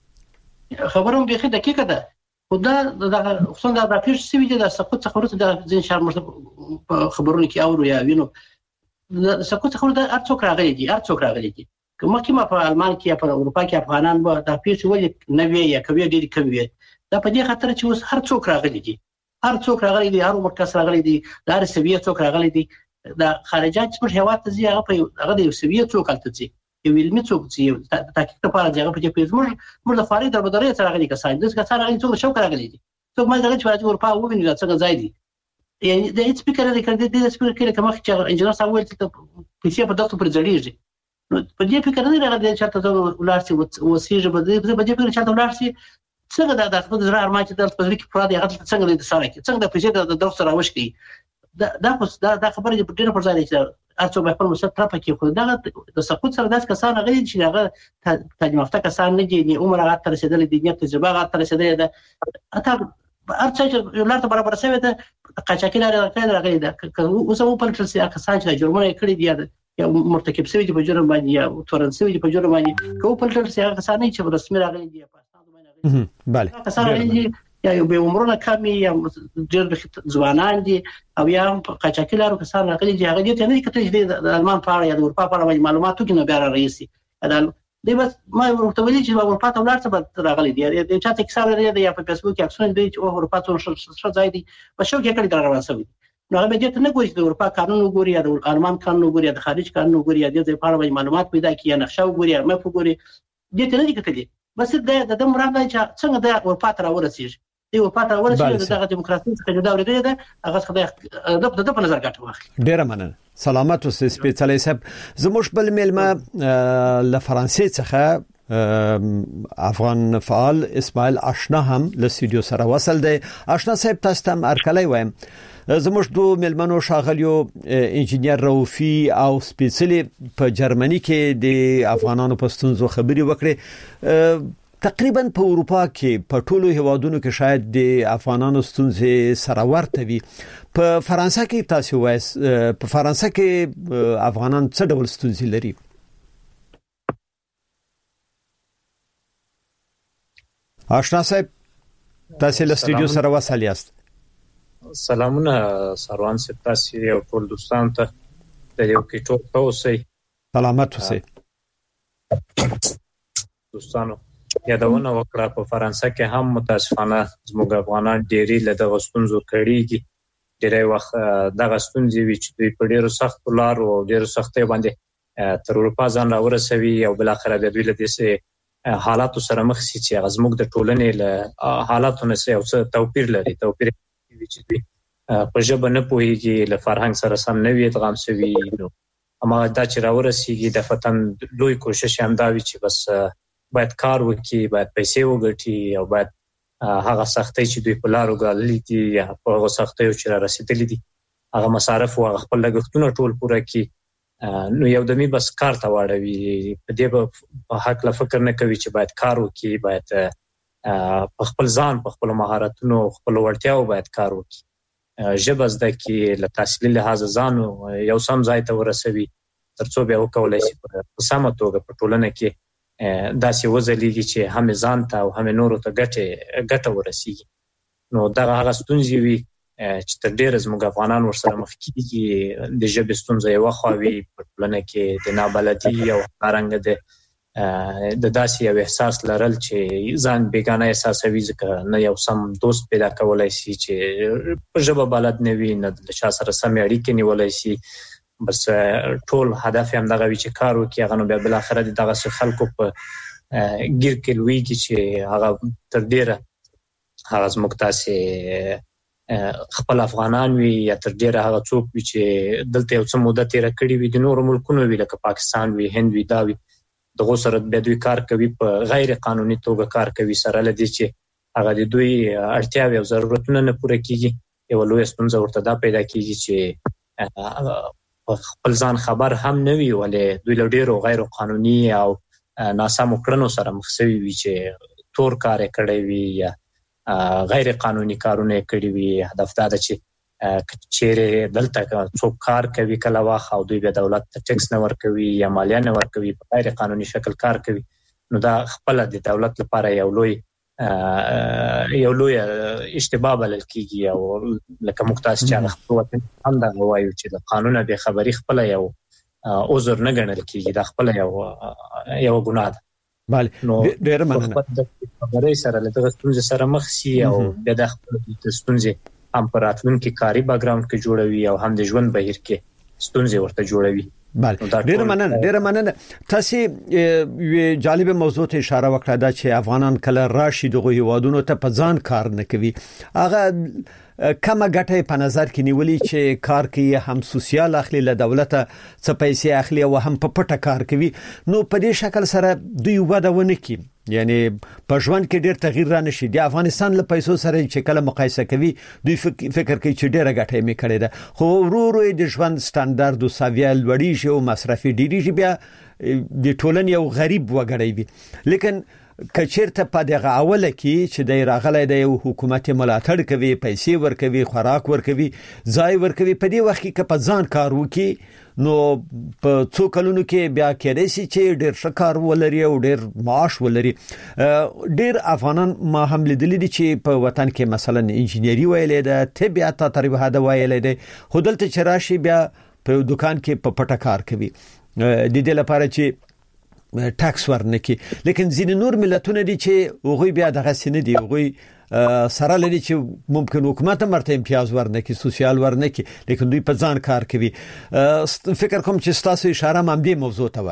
خبرم به دقیقه ده خدا د خصوصا د پیښ سوي د سقوط څخه د ځین شهر خبرونه کې اورو یا وینو د سقوط څخه د ارڅوک راغلي دي کومه کې ما په المان کې یا په اروپا کې افغانان به د پیښ ولې نوې یا کوي ډېر کوي دا په دې خاطر چې اوس هر څوک راغلي دي هر مرکز راغلي دي د هر سوي څوک راغلي دي د خارجات چې هیواد ته ځي هغه د سوي څوک الته ځي یو علمي څوک ځي د تحقیق لپاره ځي په دې پیژمر موږ د فارغ دربدرې سره راغلي کسان د کسان راغلي څوک شوک راغلي دي څوک ما دغه چې اروپا وویني دا څنګه ځای دي یعنی د هیڅ فکر نه کړی د سپیکر کې کوم چې انجنیر صاحب ویل چې پیسې په دغه پر ځړیږي نو په دې فکر نه راغلی چې تاسو ولارسي وسیږي په دې فکر چې تاسو ولارسي څنګه د خپل زړه ارمان چې د پزړه کې پرا دی هغه څنګه د سره کې څنګه د پیسې د درس راوښتي دا خبره چې په ډیره پر ځای چې ارڅو به په مسله ترپه کې خو دا د سقوط سره داس کسان غلي چې هغه تعلیم یافته کسان نه دي نه عمر هغه تر رسیدل دي نه تجربه هغه تر رسیدل ده اته ارڅ چې یو لارته برابر شوی ده قاچاقي لري راغلي ده اوس هم په لټل سي کسان چې جرمونه کړی دي یا مرتکب شوی دي په جرم باندې یا تورن شوی دي په جرم باندې کوم په لټر سره کسانې چې رسمي راغلي دي په اساس باندې بله کسانې یا یو به عمرونه کمی یا ډېر ځوانان دي او یا قاچاقي لارو کسان راغلي دي هغه دې ته نه کته چې د المان په اړه یا د اروپا په اړه معلومات وکړي بیا رئیسي دی بس ما ورته ویلي چې اروپا ته ولاړ څه راغلي دي د چا ته حساب لري یا په فیسبوک کې عکسونه دي چې اروپا ته څه ځای دي په شو کې کړي دا روان شوی نو هغه دې ته نه ګوري د اروپا قانون وګوري یا د المان قانون وګوري یا د خارج قانون وګوري یا د په اړه معلومات پیدا کړي یا نقشه وګوري یا مپ وګوري دې ته نه دي کتلي بس د مراد چې څنګه د اروپا ته راورسیږي دی اروپا ته ورسېږي دغه دیموکراسي څخه جدا ورته ده هغه څخه د په نظر غټ واخلي ډیره مننه سلامات اوسئ سپیڅلې صاحب زموږ بل ملما له فرانسې څخه افغان فعال اسماعیل آشنا هم له استودیو سره وصل دی آشنا صاحب تاسو ته ارکلای وایم زموږ دوه ملمنو شاغلیو انجینیر روفي او سپیڅلې په جرمني کې د افغانانو پښتونزو خبري وکړي تقریبا په اروپا کې په ټولو هیوادونو کې شاید د افغانانو ستونزې سره ورته وي په فرانسه کې تاسو وایي په فرانسه کې افغانان څه ډول ستونزې لري آشنا صاحب تاسو له استودیو سره وصل یاست سلامونه سروان صاحب تاسو او ټول دوستان ته د یو کې ټول اوسئ سلامات اوسئ دوستانو یادونه وکړه په فرانسه کې هم متاسفانه زموږ افغانان ډېری له دغه ستونزو کړيږي ډېری وخت دغه ستونزې وي چې دوی په ډېرو سختو لارو او ډېرو سختۍ باندې تر اروپا ځان راورسوي او بل اخر د دوی له دې حالاتو سره مخ شي چې زموږ د ټولنې له حالاتو نه یو څه توپیر لري توپیر چې دوی په ژبه نه پوهیږي له فرهنګ سره سم نه وي ادغام شوي نو اما دا چې راورسیږي د فتن لوی کوشش هم دا وي چې بس باید کار وکړي باید پیسې وګټي او باید هغه سختۍ چې دوی په لارو غالي دي یا په هغه سختۍ چې را رسیدلې دي هغه مصارف او خپل لګښتونه ټول پوره کړي نو یو دمي بس کار ته واړوي په دې په حق لا فکر نه کوي چې باید کار وکړي باید په خپل ځان په خپل مهارتونو خپل وړتیاو باید کار وکړي ژبه زده کې له تحصیل لحاظ ځان یو سم ځای ته ورسوي ترڅو بیا وکولای شي په سمه توګه په ټولنه کې داسې وځلېږي چې هم ځان ته او هم نورو ته ګټه ورسیږي نو دا هغه ستونزې وي چې تر ډېره زموږ افغانان ورسره مخ کېږي د ژبې ستونزه یو خواوي په ټولنه کې د نابلدي او همدارنګه د داسې یو احساس لرل چې ځان بیګانه احساسوي ځکه نه یو سم دوست پیدا کولای شي چې په ژبه بلد نه وي نه د چا سره سمې اړیکې نیولای شي بس ټول هدف هم دغه وی چې کار وکړي هغه نو بیا بل اخر دغه خلکو په ګیر کې لوي چې هغه تر ډیره هغه زموږ تاسو خپل افغانان وي یا تر ډیره هغه څوک وي چې دلته یو څه مدت تیر کړی وي د نورو ملکونو وی لکه پاکستان وي هند وي دا وي دغه سره به دوی کار کوي په غیر قانوني توګه کار کوي سره لدی چې هغه د دوی اړتیاوې او ضرورتونه نه پوره کیږي یو لوی ستونزه ورته دا پیدا کیږي چې خپل ځان خبر هم نه وي ولې دوی له ډیرو غیر قانوني او ناسمو کړنو سره مخ شوي وي چې تور کار کړی وي یا غیر قانوني کارونه کړی وي هدف دا ده چې چیرې دلته څوک کار کوي کله واخ او دوی به دولت ته ټیکس نه ورکوي یا مالیه نه ورکوي په غیر قانوني شکل کار کوي نو دا خپل د دولت لپاره یو لوی اشتباه بلل کیږي او لکه مختاس چې خپل وطن هم دا وایي چې د قانون به خبري خپل یو عذر نه ګڼل کیږي دا خپل یو ګناه ده bale ډېر مننه خبرې سره له دغه ستونزې سره مخ شي او د خپل ستونزې هم پر راتلونکي کاري بیکګراوند کې جوړوي او هم د ژوند بهیر کې ستونزې ورته جوړوي bale ډېر مننه تاسو یو جالب موضوع ته اشاره وکړه دا چې افغانان کله راشي دغه هیوادونو ته په ځان کار نه کوي هغه کمه ګټه په نظر کې نیولې چې کار کوي هم سوسیال اخلي له دولت څخه پیسې اخلي او هم په پټه کار کوي نو په دې شکل سره دوی وده ونه کوي یعنی په ژوند کې ډېر تغییر را نشي د افغانستان له پیسو سره چې کله مقایسه کوي دوی فکر کوي چې ډېر ګټه یې کړې ده خو ورو د ژوند سټانډارډ او ساویل وړي شي او مصرفي ډېری بیا د ټولنې یو غریب وګړي وي لیکن کچیرته په دغه اوله کې چې د راغلي د حکومت ملاتړ کوي پیسې ورکوي خوراک ورکوي ځای ورکوي په دې وخت کې په ځان کار وکي نو په څو کلونو کې بیا کېدای شي چې ډېر شکار ولري او ډېر معاش ولري ډېر افغانان ما هم لیدلي دي چې په وطن کې مثلا انجینری ویلې ده طبيعت تقریبا دا ویلې ده خودلته چې راشي بیا په دکان کې په پټه کار کوي د دې لپاره چې ټاکس ورنکي لیکن ځینې نور ملتونه دي چې هغه بیا دغه سینې دي هغه سره لري چې ممکن حکومت مرته امتیاز ورنکي سوسیال ورنکي لیکن دوی په ځان کار کوي فکر کوم چې تاسو اشاره هم دې موضوع ته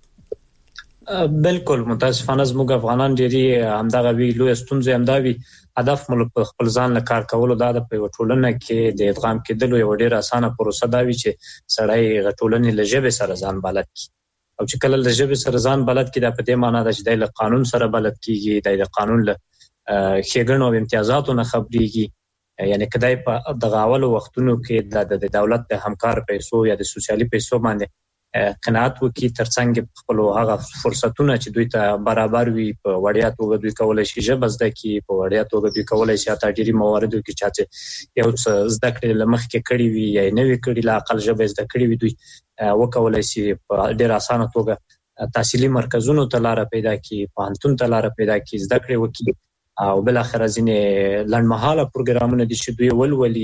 و بالکل متاسفانه زموږ افغانان ډېری همدغه وی لوی ستونزې همداوي هدف ملک خپل ځان له کار کولو دا د ټولنه کې د ادغام کېدل یو ډېر اسانه پروسه دا وی چې سړی غټولنې لږه سره ځان بلد کی او چې کله د ژبې سره ځان بلد کې د پدې معنی ده چې د قانون سره بلد کیږي د قانون له ښېګڼو او امتیازاتو نه خبريږي یعنی کدی په دغه اول وختونو کې د دولت د همکار پیسو یا د سوسیالي پیسو باندې قناعت وکي ترڅنګ خپل هغه فرصتونه چې دوی ته برابر وي په وړیا توګه دوی کولای شي ژبه زده کی په وړیا توګه دوی کولای شي تاجري مواردو کې چې یو څه زده کړې لمخ کې کړی وي یا نوې کړی لا اقل ژبه زده کړی وي دوی وکولای شي په ډېر اسانه توګه تحصیلي مرکزونو ته لار پیدا کی پوهنتون ته لار پیدا کی زده کړې وکي او بل اخر ځینې لنډمهاله پروګرامونه دي چې دوی ولولي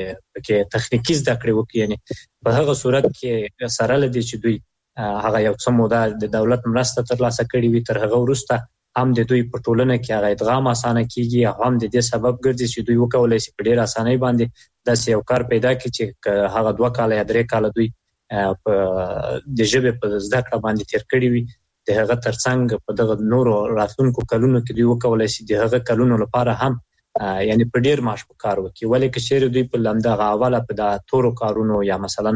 کې تخنیکی زده کړې وکړي یعنی په هغه صورت کې سره لدی چې دوی هغه یو څه موده د دولت مرسته ترلاسه کړې وي تر هغه وروسته هم د دوی په ټولنه کې هغه ادغام اسانه کیږي هم د دې سبب ګرځي چې دوی وکولای شي په ډېر اسانۍ باندې داسې یو کار پیدا کړي چې هغه 2 کال یا 3 کال دوی په د ژبې په زده کړه باندې تیر کړی وي د هغه ترڅنګ په دغه نورو راتلونکو کلونو کې دوی وکولای شي د هغه کلونو لپاره هم یعنی په ډیر معاش په کار وکړي ولې چې شهر دوی په لمدغه حواله په د تورو کارونو یا مثلا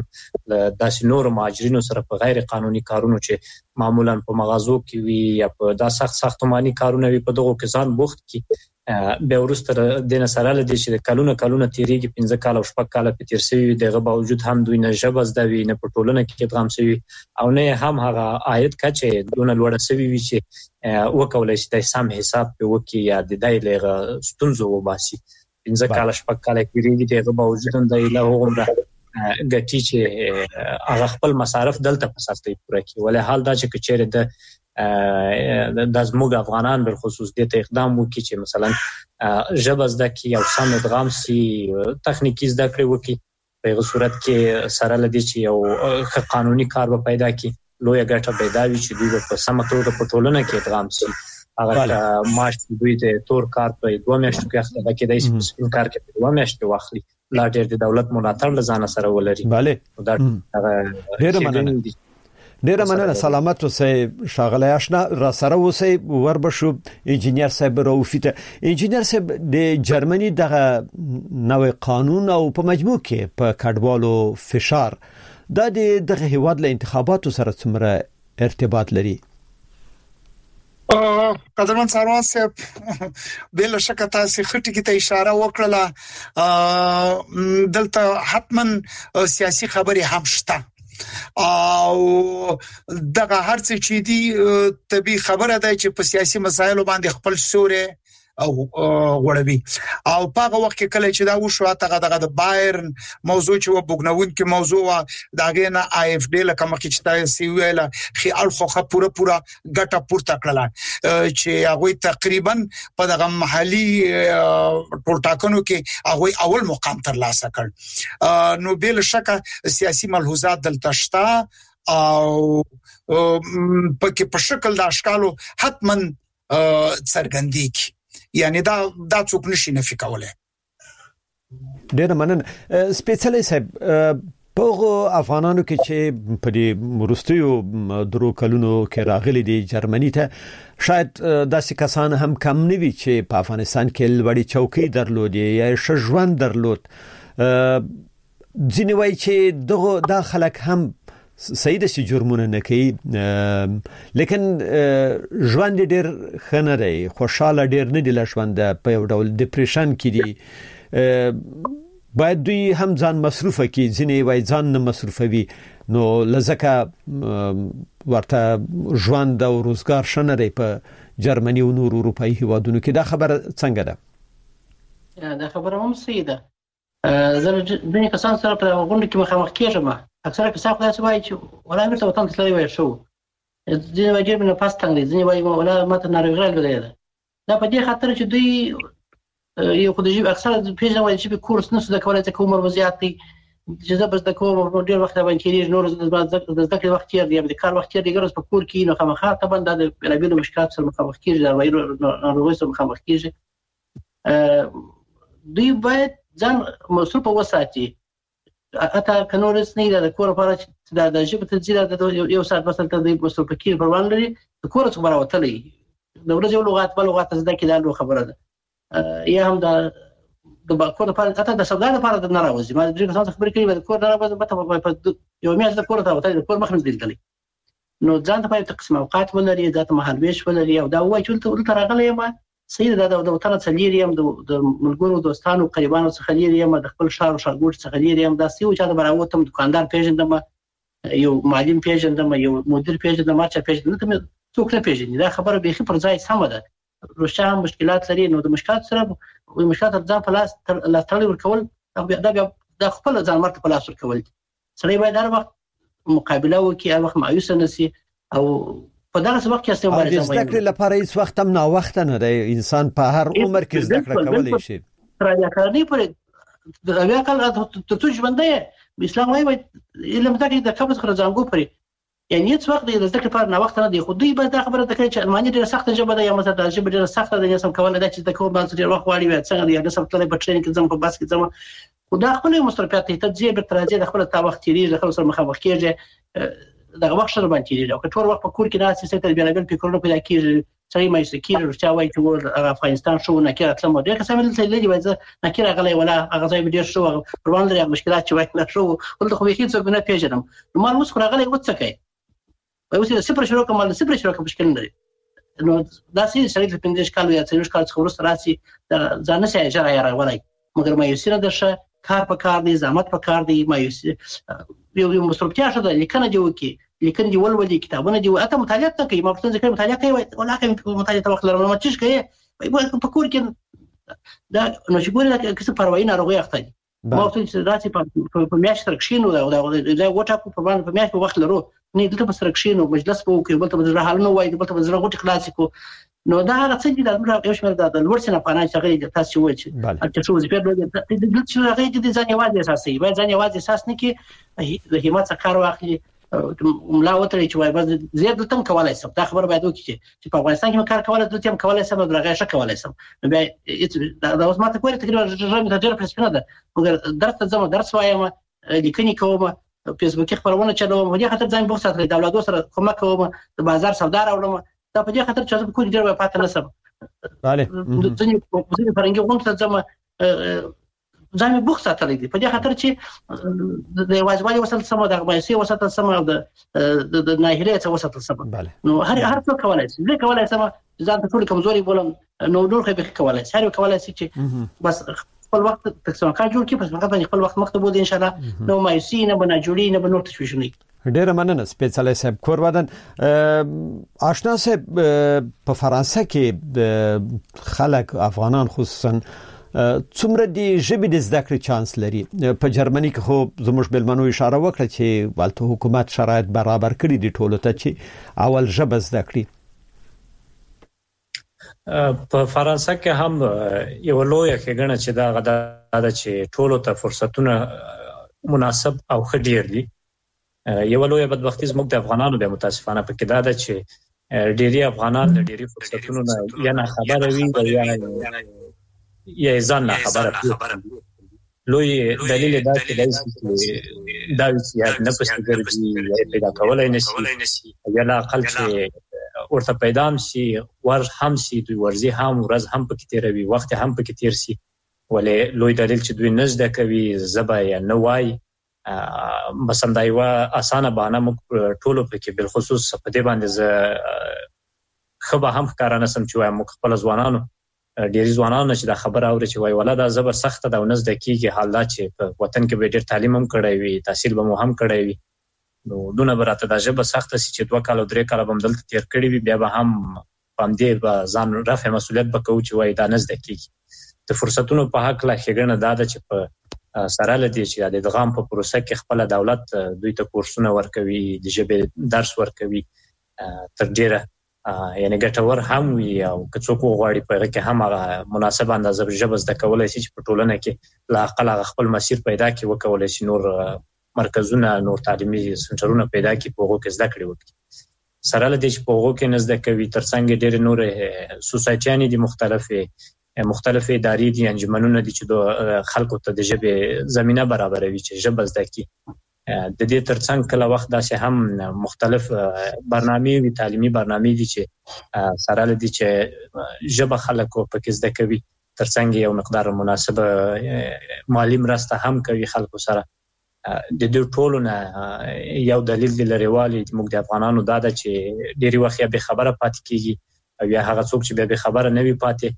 د نورو مهاجرینو سره په غیر قانوني کارونو چې معمولا په مغازو کې وي یا په د ساختماني کارونو وي په دغه کې ځان بوخت کی به ورسته د نسره لدی چې کلونه تیریږي 15 کال او 6 کال په تیر شوی دغه باوجود هم دوی نه ژبه زده وي نه په ټولنه کې ادغام شوی او نه هم هغه عاید کچې دونه لوړه شوی وي چې وکولای شي د سم حساب په وکی یا د دایلغه ستونزو وباسي 15 کال 6 کال تیریږي دغه باوجود هم د له هغه ګټي چې هغه خپل مصارف دلته په ساتي پوره کی ولې حال دا چې چیرې د زموږ افغانان بل خصوص د اقدام وکړي چې مثلا ژبه زده کی او سم ادغام سي تخنیکی زده کړې وکړي په هغه صورت کې سره لدی چې یو قانوني کار به پیدا کی لوی ګټه پیدا وي چې دوی په سم توګه په ټولنه کې ادغام سي هغه معاش دوی د تور کار په 2 میاشتو کې اخلي دا کې د سپین کار کې په 2 میاشتو واخلي لا ډېر د دولت ملاتړ لزان سره ولري bale دا ډېر ډیره مننه سلامت اوسئ شاغله آشنا را سره اوسئ وربشو انجینیر صاحب روفیته انجینیر صاحب د جرمني دغه نوې قانون او په مجموع کې په کډوالو فشار د دغه هیواد له انتخاباتو سره څومره ارتباط لري قدرمن ساروان صاحب بل شک تاسو خټی کې ته اشاره وکړه دلته حتما سیاسي خبري هم شته او دغه هرڅه چې دی طبي خبره ده چې په سیاسي مسایلو باندې خپل سوري او غوړوي او په هغه وخت کې کله چې دا وشو دغه د بایرن موضوع چې وبګنون کې موضوع داګه نه آی اف ډی لکه مخکې چې تاسو ویله خیال خو پوره ګټه پورته کړله چې هغه تقریبا په دغه محلي ټولټاکنو کې هغه اول مقام ترلاسه کړ نو بل شکه سیاسي ملحوظات دلته شته او په شکل د اشکالو حتما څرګندېږي یعنی دا څوک نشي نفي کولای ډېر مننه سپیشلی صاحب په افغانانو کې چې په دې مرستیو درو کلونو کې راغلي دي جرمني ته شاید داسې کسان هم کم نه وي چې په افغانستان کې لوړی چوکۍ درلودي یا شژوند درلود ځینې وایي چې دا خلک هم سیده سي جرمونه نه کوي لیکن ژوند ډېر خنه دی خوشاله ډېر نه دی ژوند په یو ډول ډیپریشن کې دی باید دوی هم ځان مصرفه کی ځینې وای ځان نه مصرفوي نو لزکه ورته ژوند او روزګار شنه دی په جرمني او نور اروپאי هیوادونو کې. دا خبره څنګه ده؟ دا خبره هم صحیح ده. زه د کسان سره په غونډه کې مخامخ کېږم، اکثره کسان خدای سوای چې ولا مرته وطن تللی وای شو، ځینې واجب نه پاس تنګ، ځینې وای ولا ماته ناروغي راغلی ده. دا په دې خاطر چې دوی یو خو د ژبې اکثره پیژنې چې په کورس نه څه کولای چې عمر وزيات دي، چې زه بس د کوم ډیر وخت باندې کېږي، نور د زده کړې وخت یې دی، د کار وخت یې دی، ګرځ په کور کې نو خامخا طبعا د بلابل مشکلات سره مخامخ کېږي، د وایرو ناروغي سره مخامخ کېږي. دوی باید ځان مصروف وساتي، اته کنورس نه د کور لپاره چې د ژبې تدریس د یو ساعت مثلا د مصروف کېږي پر باندې لري، د کور څخه راوتلې د ورځې لغات بل لغات زده کېدل نو خبره ده. یا هم د کور لپاره اته د سودا لپاره د ناراضي ما د څه خبرې کوي د کور ناراضي په یو میاشت د کور ته وتلې، د کور مخ نه دیدلې، نو ځان ته په تقسیم اوقات ولري، ذات مهال ویش ولري، او دا وایي چې ته راغلی ما سید د وطن څلیر یم، د ملګرو دوستانو قریبانو څخه لري یم، د خپل شهر او ښارګوټ څخه لري یم، دا سیو چې دا براوتم دکاندار پیژندم، یو معلم پیژندم، یو مدیر پیژندم، چې پیژندم ته څوک نه پیژني. دا خبره به پر ځای سم ده. روشا مشکلات لري، نو د مشکلات سره مشکلات ځان په لاس تړل ورکول، دا خپل ځان مرته په لاس ورکول. سړی باید هر وخت مقابله وکړي، هر وخت مایوس نه شي، او په دغه وخت کې استعمال د زده کړې لپاره هیڅ وخت هم نه وخت نه دی. انسان په هر عمر کې زده کړه کولای شي. راځي پر د بیا کال ته څه ژوندې اسلام وايي علم ته د قبض خرج ځانګو پرې، یعنی هیڅ وخت د زده کړې لپاره نه وخت نه دی. خو دوی به دا خبره کوي چې الماني ډیره سخته ژبه ده، یا مثلا د ژبه ډیره سخته ده، یا سم کولای دا چې د کوم باندې ډیر وخت واړي وي څنګه دی، د سم تلې په ټریننګ کې ځم په باس کې ځم، خو دا خپل مسترپیات ته ځي به ترځي د خپل تا وخت تیری د خپل سره مخامخ کېږي، دا وخت سره باندې تیری، او ټول وخت په کور کې ناس چې ته بیلابل فکرونه پیدا کیږي، سړی مې سکیر چې وایي چې افغانستان شو نه کېره تلم ډېر کسان مې لري وایي نه کېره غلې ولا هغه ځای ډېر شو روان لري مشکلات چې وایي نه شو ولته خو هیڅ څوک نه پیژنم، نو ما اوس خو غلې وڅ کوي اوس د صفر شروع کوم، د صفر شروع کوم مشکل لري. نو دا سې سړی په 15 کال یا 30 کال څخه ورسره راسي ځان سره اجازه یا راولای، مګر مې یې سره درشه کار په کار دی، زحمت په کار دی، مې یو مصروفیت شته لیکنه دی وکي، لیکن دی ولولي کتابونه دی، اته مطالعه نه کوي، ما په څنګه مطالعه کوي ولا کوي مطالعه وخت لرم ما چیش کوي په کور کې دا نو چې ګورې دا کیسه پروايي ناروغي اخته دي، ما ته چې راسي په میاشت رکشینو دا وټا په باندې په میاشت وخت لرو نه دلته په رکشینو مجلس په کوي بل ته بزره حالونه وای بل ته بزره غوټ کلاسیکو، نو دا هغه څه دي د یو شمېر د لورسنه پانای چې غوړي تاسو وایي چې څه وظیفه لري د څه غوړي د ځان یوازې اساسي باید ځان یوازې اساس نه کې د همت څخه کار واخلي، ملا وتري چې وای بس زیات تم کولای سم، دا خبر باید وکړي چې په افغانستان کې کار کولای دلته هم کولای سم، درغه ښه کولای سم، نو بیا دا اوس ماته کوي تقریبا ژوند ته ډېر پرسپینه ده، مګر درس وایم لیکنې کوم فیسبوک خبرونه چلوم، په دې خاطر ځان بوخت ساتل د اولادو سره کومک کوم، د بازار سودا راوړم، دا په دې خاطر چې زه په کوم ډیر پاتې نسم. bale ځینې فرنګي غونډه ته ځم ځان بوخت ساتل دي په دې خاطر چې د واجبالي وسل سم د غوښتي وسل سم د ناهیلې څه وسل سم، نو هر څه کولای شي زه کولای سم ځان ته ټول کمزوري بولم، نو نور خو به کولای شي هر کولای شي چې بس خپل وخت تقسیم کار جوړ کړي، پس هغه خپل وخت مخته بوده ان شاء الله، نو مایوسی نه بنا جوړی نه بنور تشویشونه. ډېر مننه سپیشل صاحب کورودن. آشنا صاحب په فرانسه کې خلک افغانان خصوصا څومره دی ژبې د زده کړې چانس لري؟ په جرمني کې خو زموږ بلمنو اشاره وکړه چې والته حکومت شرایط برابر کړی دي ټولو ته چې اول ژبه زده کړي. په فرانسه کې هم یو لوی ښېګڼه چې دا غدا چې ټولو ته فرصتونه مناسب او ښه ډیر دي. یو لوی بدبختی زموږ د افغانانو د متاسفانه په کې دا چې ډېری افغانان د ډېری فرصتونو نه یا نه خبره وي یا ځان نه خبره. لوی دلیل دا چې دا چې نه پښتو ګرځي یا پیدا کولای نشي یا لا اقل چې ورته پیدا شي ور هم شي دوی ورزي هم ورځ هم پکې تیروي وخت هم پکې تیر شي، ولې لوی دلیل چې دوی نزد کوي زبا یا نه وای مثلا دا یو اسانه بهانه موږ ټولو پکې بل خصوص په دې باندې ز خبره هم کارانه سم چې وای موږ خپل ځوانانو ډېری ځوانانو چې دا خبره اوري چې وای ولاده زبر سخت ده او نزد کیږي حالات چې په وطن کې به ډېر تعلیم هم کړی وي تحصیل به مو هم کړی وي، نو دونه براته دا ژبه سخته چې 2 کال او 3 کال به دلته تیر کړی وي بیا به هم پام دې به ځان رافع مسؤلیت وکړو چې وای دا نزد کیږي د فرصتونو په حق لا ښېګڼه دا چې په سره لدی چې د ادغام په پروسه کې خپل دولت دوی ته کورسونه ورکوي د ژبې درس ورکوي تر ډیره یعنی ګټور هم وي او که څوک غواړي په هغه کې هم مناسب اندازه ژبه زده کولای شي چې په ټولنه کې لا اقل خپل مسیر پیدا کړي وکولای شي نور مرکزونه نور تعلیمي سنټرونه پیدا کړي په هغه کې زده کړي وکړي سره لدی چې په هغه کې نزد کوي ترڅنګ ډېر نور سوسایټیانې دي مختلفه ادارې دي انجمنونه دي چې د خلکو ته د ژبې زمينه برابروي چې ژبه زده کړي د دې ترڅنګ کله وخت داسې هم مختلف برنامې وی تعلیمي برنامې دي چې سره لدی چې ژبه خلکو په کې زده کوي ترڅنګ یو مقدار مناسب مالی مرسته هم کوي خلکو سره د دې ټولو نه یو دلیل دی لريوالي موږ د افغانانو دا د چې ډېری وخت به خبره پاتې کیږي او یا هغه څوک چې به خبره نه وي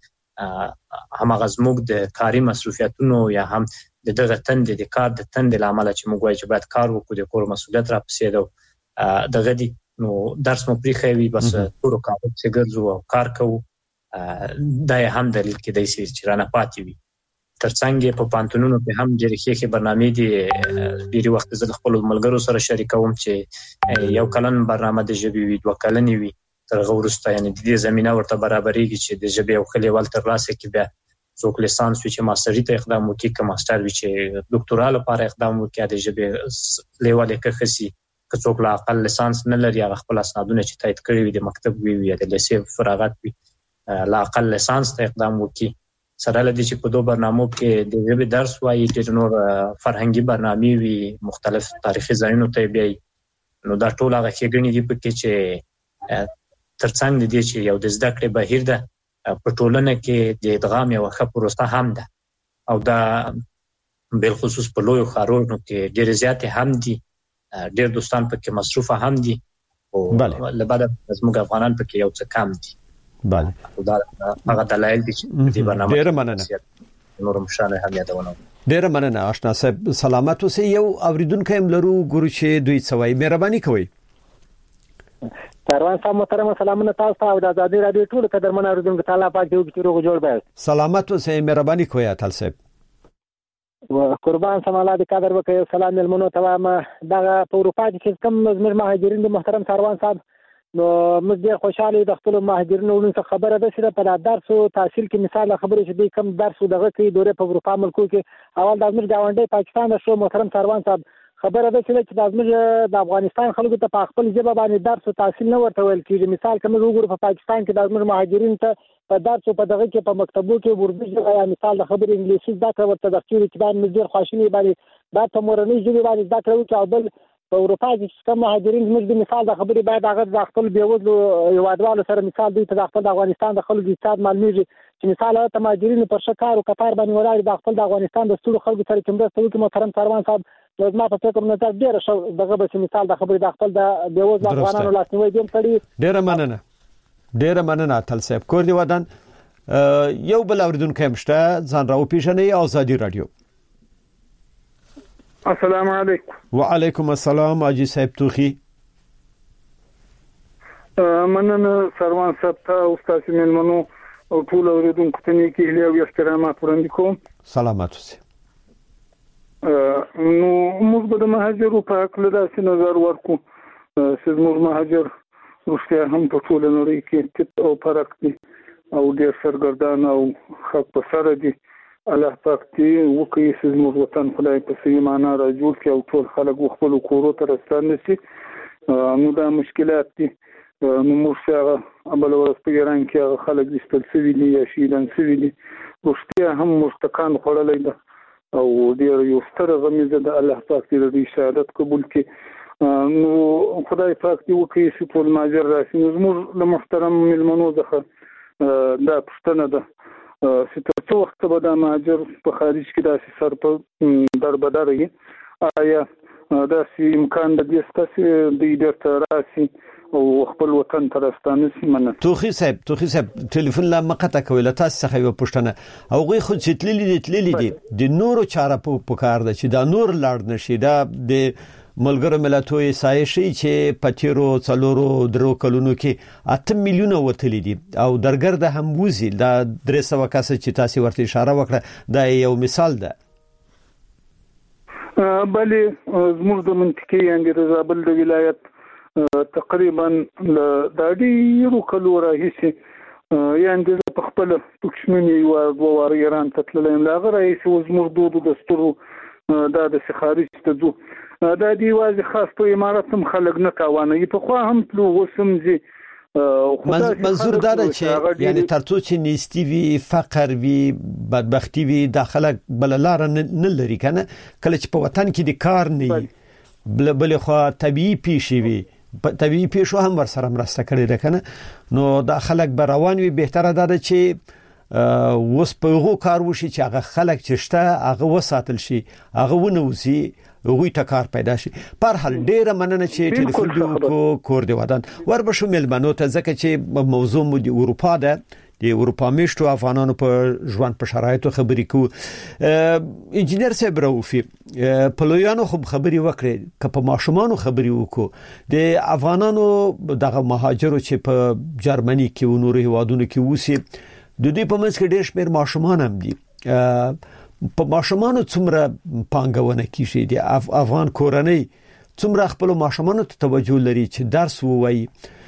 پاتې هم غزموږ د کاری مصروفیتونو یا هم دغه تند د کار د تند لامل چې موږ وایو چې باید کار وکړو د کور مسؤلیت را پسې ده دغه دي نو درس مو پریخوي بس ټول کار چې ګرځو او کار کوو دا هم دلیل کې دی چې رانه پاتې وي ترڅنګ په پانتونونو په هم جریخي برنامه دي ډیری وخت زل خپل ملګرو سره شریکوم چې یو کلن برنامه د ژبې وي 2 کلنې وي تر غوړسته یعنی د دې زمينه ورته برابرېږي چې د ژبې او خلیوال تر راسه کې بیا څوک لیسانس وي چې ماستري ته اقدام وکړي که ماستر وي چې ډاکټورا لپاره اقدام وکړي د ژبې لیواله کې خسي که څوک لا اقل لیسانس نه لري هغه خپل اسنادونه چې تایید کړی وي د مکتب وي یا د لیسې فراغت وي لا اقل لیسانس ته اقدام وکړي سره لدی چې په دوه برنامو کې د ژبې درس وایي چې نور فرهنګي برنامې وي مختلف تاریخي ځایونو ته بیا نو دا ټول هغه ښېګڼې دي پکې چې ترڅنګ دي چې یو د زده کړې بهیر ده په ټولنه کې د ادغام یو ښه پروسه هم ده او دا بل خصوص په لوی ښارونو کې ډېر زیات هم دي ډېر دوستان پکې مصروفه هم دي او لبعد زموږ افغانان پکې یو څه کم دي بله دا هغه دلایل دي چې د برنامه ډېر مننه نور مشانه هم یادونه ډېر مننه آشنا صاحب سلامات اوسئ یو اوریدونکو هم لرو ګورو چې دوی څوای مهرباني کوئ سروان صاحب محترم سلامونه تاسو ته او د آزادۍ رادیو ټول قدرمن اوریدونکو تعالی پاک دې وکړي روغ جوړ به سلامات اوسئ مهرباني کوئ اتل صاحب و قربان سم الله دې قدر وکړي سلام ملمنو ته ما دغه په اروپا کې کم زمر مهاجرین محترم سروان صاحب نو موږ ډېر خوشاله د خپل مهاجرینو ورونو خبره ده چې په درس او تحصیل کې مثال خبره چې دوی کم درس دغه کې دوره په اروپا ملکو کې اول د زموږ گاونډي پاکستان شو محترم سروان صاحب خبره ده چې د زموږ د افغانستان خلکو ته په خپل ژبه باندې درس او تحصیل نه ورته ویل کیږي مثال کوم وګورو په پاکستان کې د زموږ مهاجرین ته په درس او په دغه کې په مکتبو کې اردو ژبه مثال د خبرې انګلیسي زده کړه ورته د خپل کې باندې ډېر خوشاله باندې دا ته مورنۍ ژبه باندې زده کړو او بل په اروپا کې کوم مهاجرین موږ د مثال د خبرې باید هغه د خپل بیوزلو هیوادوالو سره مثال دوی ته د خپل افغانستان د خلکو اقتصاد معلومیږي چې مثال ته مهاجرین پر شکار او قطار باندې ولاړ د خپل د افغانستان د ټولو خلکو سره کوم مرسته وکړي محترم سروان صاحب نو ما په فکر نه تر ډیره شو دغه به مثال د خبرې د خپل د بیوزلو افغانانو لاسنیوي دیم کړي ډیره مننه تل صاحب کور دی ودان یو بل اوریدونکو مشته ځان راو پیژنې آزادي رادیو السلام علیکم وعلیکم السلام اجي صاحب توخي مننه سروان صاحب ته استاد ملمنو او ټول اوریدونکو ته نیکی هیله او احترامات وړاندې کوم سلامات اوسئ نو موږ به د مهاجرو په اړه داسې نظر ورکو چې موږ مهاجر روسیا هم په ټول نړۍ کې او فرق دي او ډېر سرګردان او حق په سره دي الله پاک دې وکړي چې زموږ وطن خدای په صحیح معنا را جوړ کړي او ټول خلک خپل کورو ته راستانه شي نو دا مشکلات دي نو موږ سره بل ورځ په ایران کې خلک دستل سوي دي یا شیدان سوي دي روسیا هم مستقان خړلې ده او ډېر یو ستر غمیزه ده الله پاک دې شهادت قبول کړي نو خدای پاک دې وکړي چې ټول ماجر راشي زموږ د محترم ملمنو څخه دا پښتنه ده چې څو وخت به د مهاجر په خارج کې داسې سر په دربدر یې آیا داسې امکان د دې ستاسو د ډېر راسي او خپل وطن ته راستانه سي منه توخي صاحب ټلیفون لا مقطع کوي له تاسو څخه یو پښتنه او غوي خو چې تللی دي د نورو چاره په کار ده چې دا نور لاړ نشي دا د ملګرو ملتونو احصایې شي چې په تیرو 4 کلونو کې 8 میلیونه وتلي دي او درګرد هم وزي دا 300 کس چې تاسو ورته اشاره وکړه دا یو مثال ده. بله زموږ د منطقې یعنی د زابل د ولایت تقریبا د ډیرو کلو راهیسې یعنی د خپل پښمنۍ او وار ایران ته تللم لا غره چې زموږ دود دستور د خارج ته ځو دا دی واځي خاص په امارات هم خلک نه کاوانه په خو هم تلو وسمځي منظور دا چې یعنی ترڅو چې نیستی وی فقر وی بدبختی وی داخله بللار نه لري کنه کله چې په وطن کې د کار نه بل خو طبيعي پیښې وی طبيعي پیښو هم ورسره مرسته کړې ده کنه نو دا خلک به روان وي بهتره ده چې وس په هغه کار وشي چې هغه خلک چې شته هغه وساتل شي هغه ونوزي وګوي تکار پیدا شي پر حال ډیره مننه چې ټلیفون دی کور دی ودان وربشو ملمنو ته ځکه چې موضوع مو دی اروپا ده د اروپا میشتو افغانانو په ژوند په شرایطو خبرې کو انجینر صاحب راوفي په لویانو خو خبري وکړي که په ماشومانو خبري وکړو د افغانانو دغه مهاجرو چې په جرمني کې او نورو هیوادونو کې وسی د دې په منځ کې ډېر شمېر ماشومان هم دي په ماشومانو څومره پانګونه کیږي د افغان کورنۍ څومره خپل ماشومانو ته توجه لري چې درس ووایي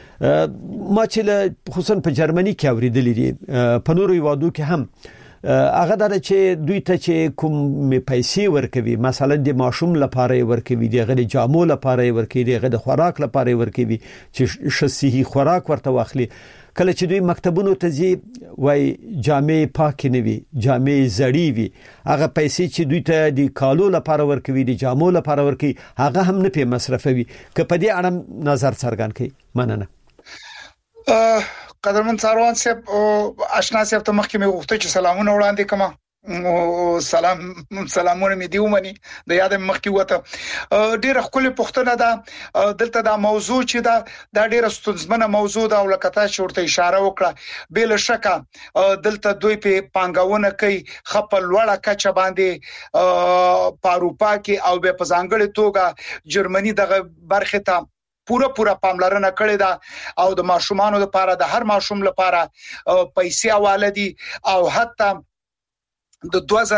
ما چې خصوصا په جرمني کې اوریدلې دي په نورو هیوادو کې هم هغه د چې دوی ته چې کوم پیسې ورکوي مثلا د ماشوم لپاره ورکوي دغه د جامو لپاره ورکوي دغه د خوراک لپاره ورکوي چې صحي خوراک ورته واخلي کله چې دوی مکتبونو ته ځي وای جامې پاک نه وي جامې زړې وي هغه پیسې چې دوی ته د کالو لپاره ورکوي د جامو لپاره ورکوي هغه هم نه په مصرفوي که په دې اړه نظر څرګند کړي مننه. قدرمن ساروان صاحب آشنا صاحب ته مخکې مې غوښتل چې سلامونه وړاندې کړم او سلامونه مې دیومني د یاد مخکې وته ډیره خپل پښتنه ده دلته دا موضوع چې دا ډیره ستونزمنه موضوع ده او لکه شورته اشاره وکړه بل شکه دلته دوی په پانګونه کوي خپل وړه کچه باندې په اروپا کې او په ځانګړي توګه جرمني دغه برخه ته پورا پاملرنه کړې ده او د ماشومانو لپاره د هر ماشوم لپاره پیسې حواله دي او حتی د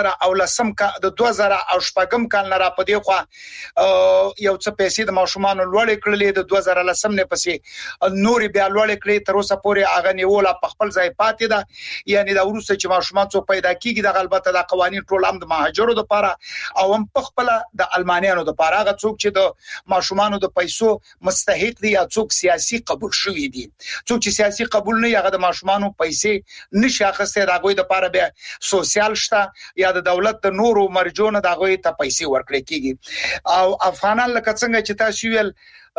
2010 او شپږم کال نه را پدې خو یو څه پیسې د ماشومان لوړې کړلې د 2010 نه پسې نورې بیا لوړې کړې تر اوسه پورې هغه نیوله په خپل ځای پاتې ده یعنی دا ورسره چې ماشومان څو پیدا کیږي د البته د قوانين ټول هم د مهاجرو لپاره او هم په خپل د المانیانو لپاره هغه څوک چې د ماشومان د پیسو مستحق دي یا څوک سیاسي قبول شوی دي څوک چې سیاسي قبول نه هغه د ماشومان پیسې نشي اخیسته راغوي د لپاره به سوسیال یا د دولت د نورو مرجونو دغه ته پیسې ورکړي کیږي او افغانان لکه څنګه چې تاسو ویل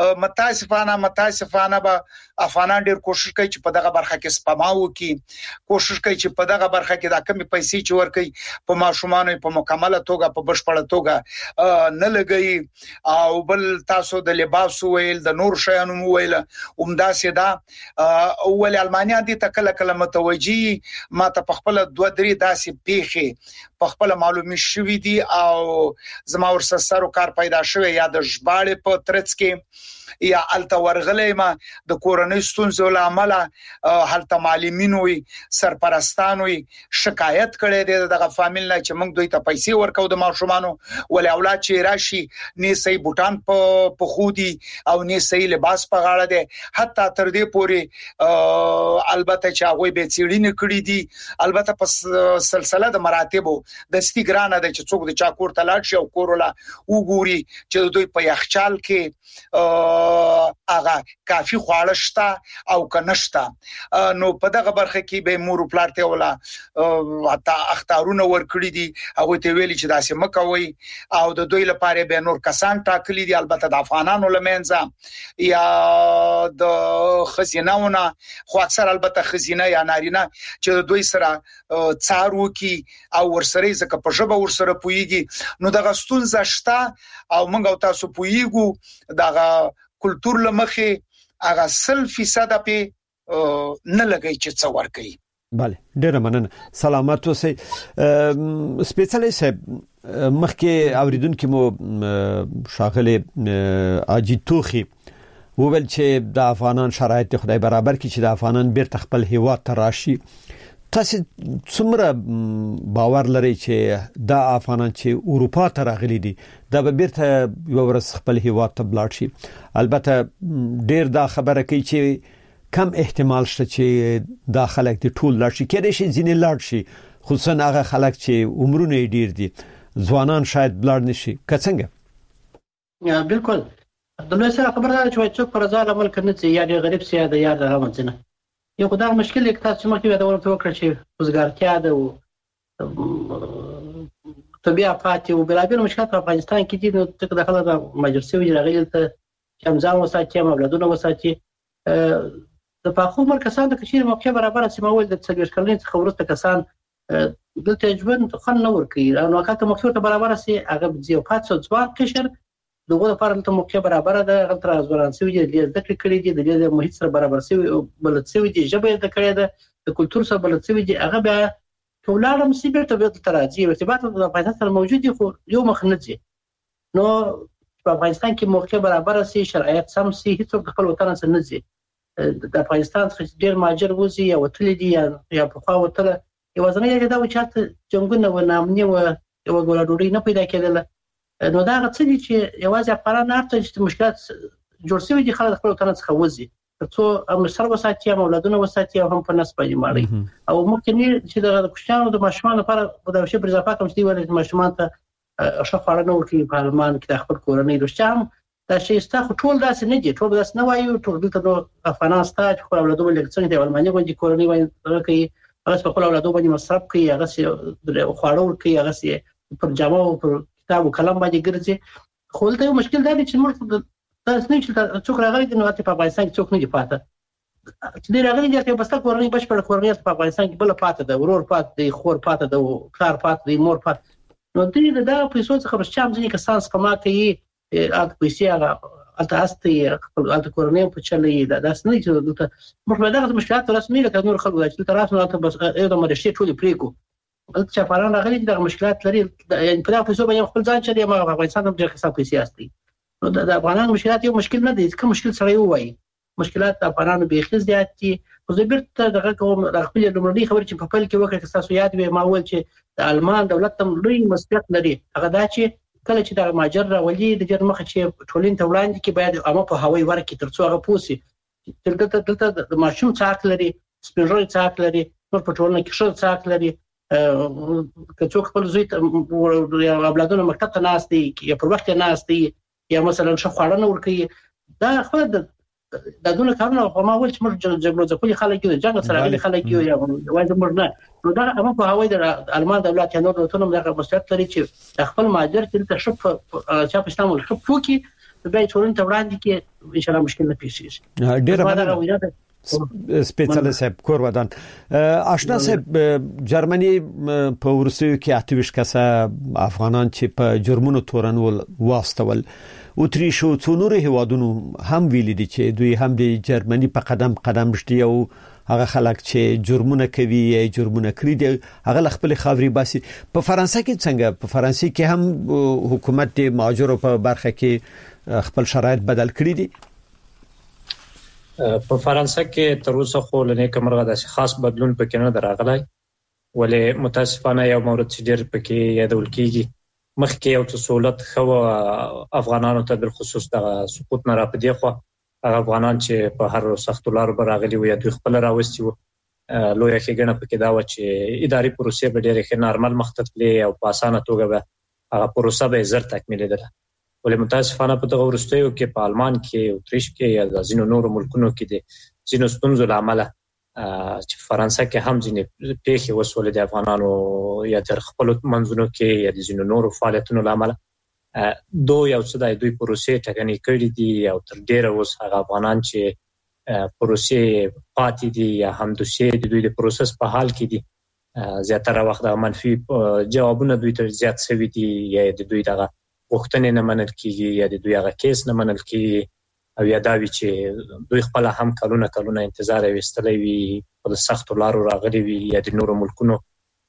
متاسفانه به افغانان ډیر کوشش کوي چې په دغه برخه کې سپماو کی کوشش کوي چې په دغه برخه کې د کمی پیسې چې ورکړي په ماشومانو په مکمله توګه په بشپړه توګه نه لګي او بل تاسو د لباس ویل د نور شیانو ویل اومداسه دا اول المانیا دي تکل کله متوجي ما ته په خپل 2-3 داسې پیخي په خپل معلومي شوې دي او زما ورسره سره کار پیدا شوی یا د ژباړې په ترڅ کې یا الته ورغلې ما د کورونی ستونزو لامل هلته معلمین وي سرپرستان وي شکایت کړي دي دغه فامیل نه چې موږ دوی ته پیسې ورکو د ماشومانو ول اولاد چې راشي نه صحیح بوتان په خودي او نه صحیح لباس په غاړه دي حتی تر دې پوري البته چې هغه به چیرینه کړی دي البته په سلسله د مراتبو د ستګرانه د چې څوک د چاکور تلاټ شي او کورولا وګوري چې دوی په یخچال کې هغه کافي خواړه شته او کنهشته نو په دغه برخه کې به مور پلارته ولا حتی اختارونه ورکړي دي هغه ته ویلي چې داسې مکوي او د دوی لپاره به نور کسان ټاکلي دي البته د افغانانو لمنځه یا د خزینهونه خو اکثر البته خزینه یا نارینه چې دوی سره څارو کې او ورسره ځکه په ژبه ورسره پويږي نو دغه ستونزه شته او موږ او تاسو پويګو دغه کلچر لمخه هغه 100% په نه لګي چې څو ور کوي. بله ډیر مننه سلامت اوسئ سپیشلیست مخکې اوریدونکو مو شاغله اجي توخي وویل چې د افغانان شرایط خدای برابر کړي چې د افغانان بیرته خپل هیواد ته راشي. تاسو څومره باور لرئ چې د افغانان چې اروپا ته راغلي دي دا به بیرته یو ورځ خپل هیواد ته بلاړ شي؟ البته ډیر دا خبره کوي چې کم احتمال شته چې دا خلک د ټول لاړ شي، کېدای شي ځینې لاړ شي، خصوصا هغه خلک چې عمرونه ډیر دي، ځوانان شاید بلاړ نشي. که څنګه؟ یا بالکل د نو سره خبره ده چې څوک پر ځاله ملک نه چې یا غریب سي یا د یاد راوځنه یو خدای مشکل یک تاسو مخکې دا ورته وکړ چې وزګارتیا ده او طبيعه پاتې او بلابل مشکلات په افغانستان کې دي. نو څنګه د خلکو ماجرسي وی راغلي ته چې امزان وساتي اولادونه وساتي د پاخو مرکزان د کشیر موقع برابر سیمول د څلور کلنې څخه ورسته کسان دلته ژوند خن نه ورکي نو کاته موقع ته برابر سي هغه ځو پاتې ځوان کشر دغه لپاره ته موقع برابر ده غلط راځوران سوي دي د ذکر کړی دي د محیط سره برابر سوي او بلد سوي دي جبه د کړی ده د کلچر سره بلد سوي دي هغه بیا ټولاره مصیبت به تراځي ارتباط د افغانستان سره موجود دي خو یو مخ نه دي. نو په افغانستان کې موقع برابر سي شرایط سم سي هیڅ خپل وطن سره نه دي. د افغانستان څخه ډیر ماجر وزي او تل دي یا په خوا وتل یو ځنه دا و چې جنگونه و نامني و یو ګولډوري نه پیدا کېدل. نو دا څه دي چې یوازې افغانان نه چې مشکلات جوړ شوي دي خلک خپل وطن څخه وځي ترڅو هم سر وساتي هم اولادونه وساتي او هم په نس باندې ماړي او ممکن چې د کوشانو د ماشومان لپاره د شی پر اضافه کوم چې دی ولې ماشومان ته شفاړه نو کې په المان کې د خپل کورنۍ دوستام دا شی ستاسو ټول داس نه دي، ټول داس نه وایو، ټول دلته افغانان ستاسو خپل اولادونه لکه څنګه د المانیا باندې کورنۍ وایي کوي هغه خپل اولادونه باندې مصرف کوي، هغه خواړه کوي، هغه پر جامه او پر کتاب او قلم باندې ګرځي. خو دلته یو مشکل دی چې موږ تاسو نه چې څوک راغلي نو په افغانستان کې څوک نه دی پاتې چې دی راغلي دی چې بس تا کورنۍ بشپړ کورنۍ په افغانستان کې بل پاتې ده، ورور پاتې دی، خور پاتې ده، کار پاتې دی، مور پاتې. نو دوی دا پیسو څخه بشام ځنې کسان سپما کوي اته پیسې هغه اته استي خپل اته کورنۍ په چلې دا داس نه چې دلته موږ دغه مشکلات رسمي لکه نور خلکو چې تر اوسه بس یو د مرشتي ټول پریکو چې افغانان راغلي دغه مشکلات لري یعنی په پیسو باندې خپل ځان چلې ما په افغانستان کې ډېر حساب پیسې استي. نو د افغانان مشکلات یو مشکل نه دي، کوم مشکل سره یو وایي مشکلات د افغانانو به خز دي خو زه بیرته دغه کوم د خپل لومړني خبر چې په خپل کې وکړه چې تاسو یاد وي ما ول چې د المان دولت تم لوی مسؤلیت لري هغه دا چې کله چې د ماجر راولي د جر مخ چې ټولین ته وړاندې کې باید امه په هوایي ورکې ترڅو هغه پوسی دلته د ماشوم څاک لري، سپیژوي څاک لري، نور په ټولنه کې شر څاک لري. که څوک خپل زوی یا اولادونه مکتب ته ناس دي یا پر وخت ناس دي یا مثلا شخړه نه ورکي دا خو د دونه کارونه په ما ول چې موږ جګړو ځکه خلک یو جنگ سره غلي خلک یو یا وایي موږ نه نو دا هم په هوایي د المان دولت یا نور دولتونو دغه مسؤلیت لري چې خپل ماجر چې شپ چې په استعمال شپ فوکي به ټولن ته وړاندې کې ان شاء الله مشکل نه پیښ شي. ډېر سپیڅل صاحب کور ودان آشنا صاحب جرمني په روسیو کې 28 کسه افغانان چې په جرمونو تورنول واستول اتریش او څونور هوادونو هم ویل دي چې دوی هم د جرمني په قدم قدم شتي او هغه خلک چې جرمونه کوي یا جرمونه کړی دي هغه خپل خاوري باسي. په فرانسې کې څنګه؟ په فرانسې کې هم حکومت د مهاجرو په برخه کې خپل شرایط بدل کړی دي. په فرانسې کې تر اوسه خو لنه کومه د خاص بدلون پکې نه دراغلی ولې متاسفانه یو مورد چې ډېر پکې یادول کیږي مخکې یو تسهولت خو افغانانو ته بل خصوص د سقوط نه راپدې خو افغانان چې په هر سخت لارو براغلي وي دوی خپل راوستي وو لوی خېګنه پکې دا و چې اداري پروسې به ډېر ښه نارمل مختصلې او په اسانه توګه به هغه پروسه به زر تکمیلېدله. ولې متاسفانه په دغه ورستیو کې په المان کې او اتریش کې یا د ځینو نورو ملکونو کې د ځینو ستونزو لامل چې فرانسې کې هم ځینې پیښې وسولې د افغانانو یا تر خپل منځونو کې یا د ځینو نورو فعالیتونو لامل دوی یو څه د دوی پروسې ټاکنې کړې دي او تر ډیره اوس هغه افغانان چې پروسې پاتې دي یا هم د دوی د پروسس په حال کې دي زیاتره وخت د منفي جوابونه دوی ته زیات شوي دي یا د دوی دغه وختونه نه منل کیږي یا د دوی هغه کیس نه منل کیږي او یا دا وی چې دوی خپل هم کلونه انتظار وستلې وي په سخت لارو راغلي وي یا د نورو ملکونو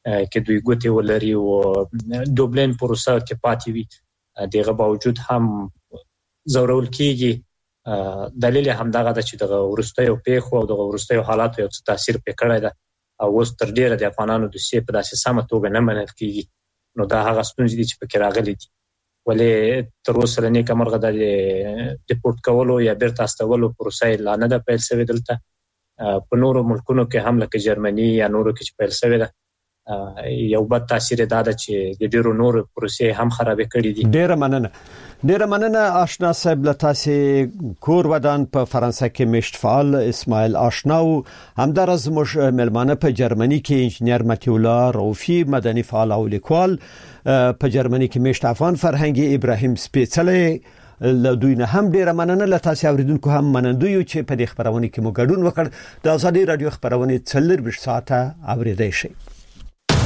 کې دوی ګوتې ولري او دوبلین پروسه کې پاتې وي دغه باوجود هم زورول کیږي دلیل هم دغه د چې دغه ورستیو پیښو او دغه ورستیو حالاتو یو څه تاثیر پکړی ده او اوس تر ډیره د افغانانو د سی په داسې سم توګه نه منل کیږي نو دا هغه ستونزې دي چې پکې راغلي دي ولې تر اوسه نه کومرغه د ډیپورت کولو یا بیرته استولو پروسه لا نه ده پیل شوې دلته په نورو ملکونو کې هم لکه جرمني یا نورو کې چې پیل شوې ده یو بد تاثیر دا ده چې د ډیرو نورو پروسې هم خراب کړي دي ډیره مننه آشنا صاحب لتاسې کور ودان په فرانسه کې مشت فعال اسماعیل آشناو همدارز مش ملمانه په جرمني کې انجنیر متیولا روفي مدني فعال او لیکوال په جرمني کې مشت افغان فرهنګي ابراهیم سپیڅلې لدوی نه هم ډیره مننه لتاسې اوریدونکو هم منندوی چې په دې خبرونه کې مو ګډون وکړ د ازادي رادیو خبرونه 24 ساعته اوریدئ شئ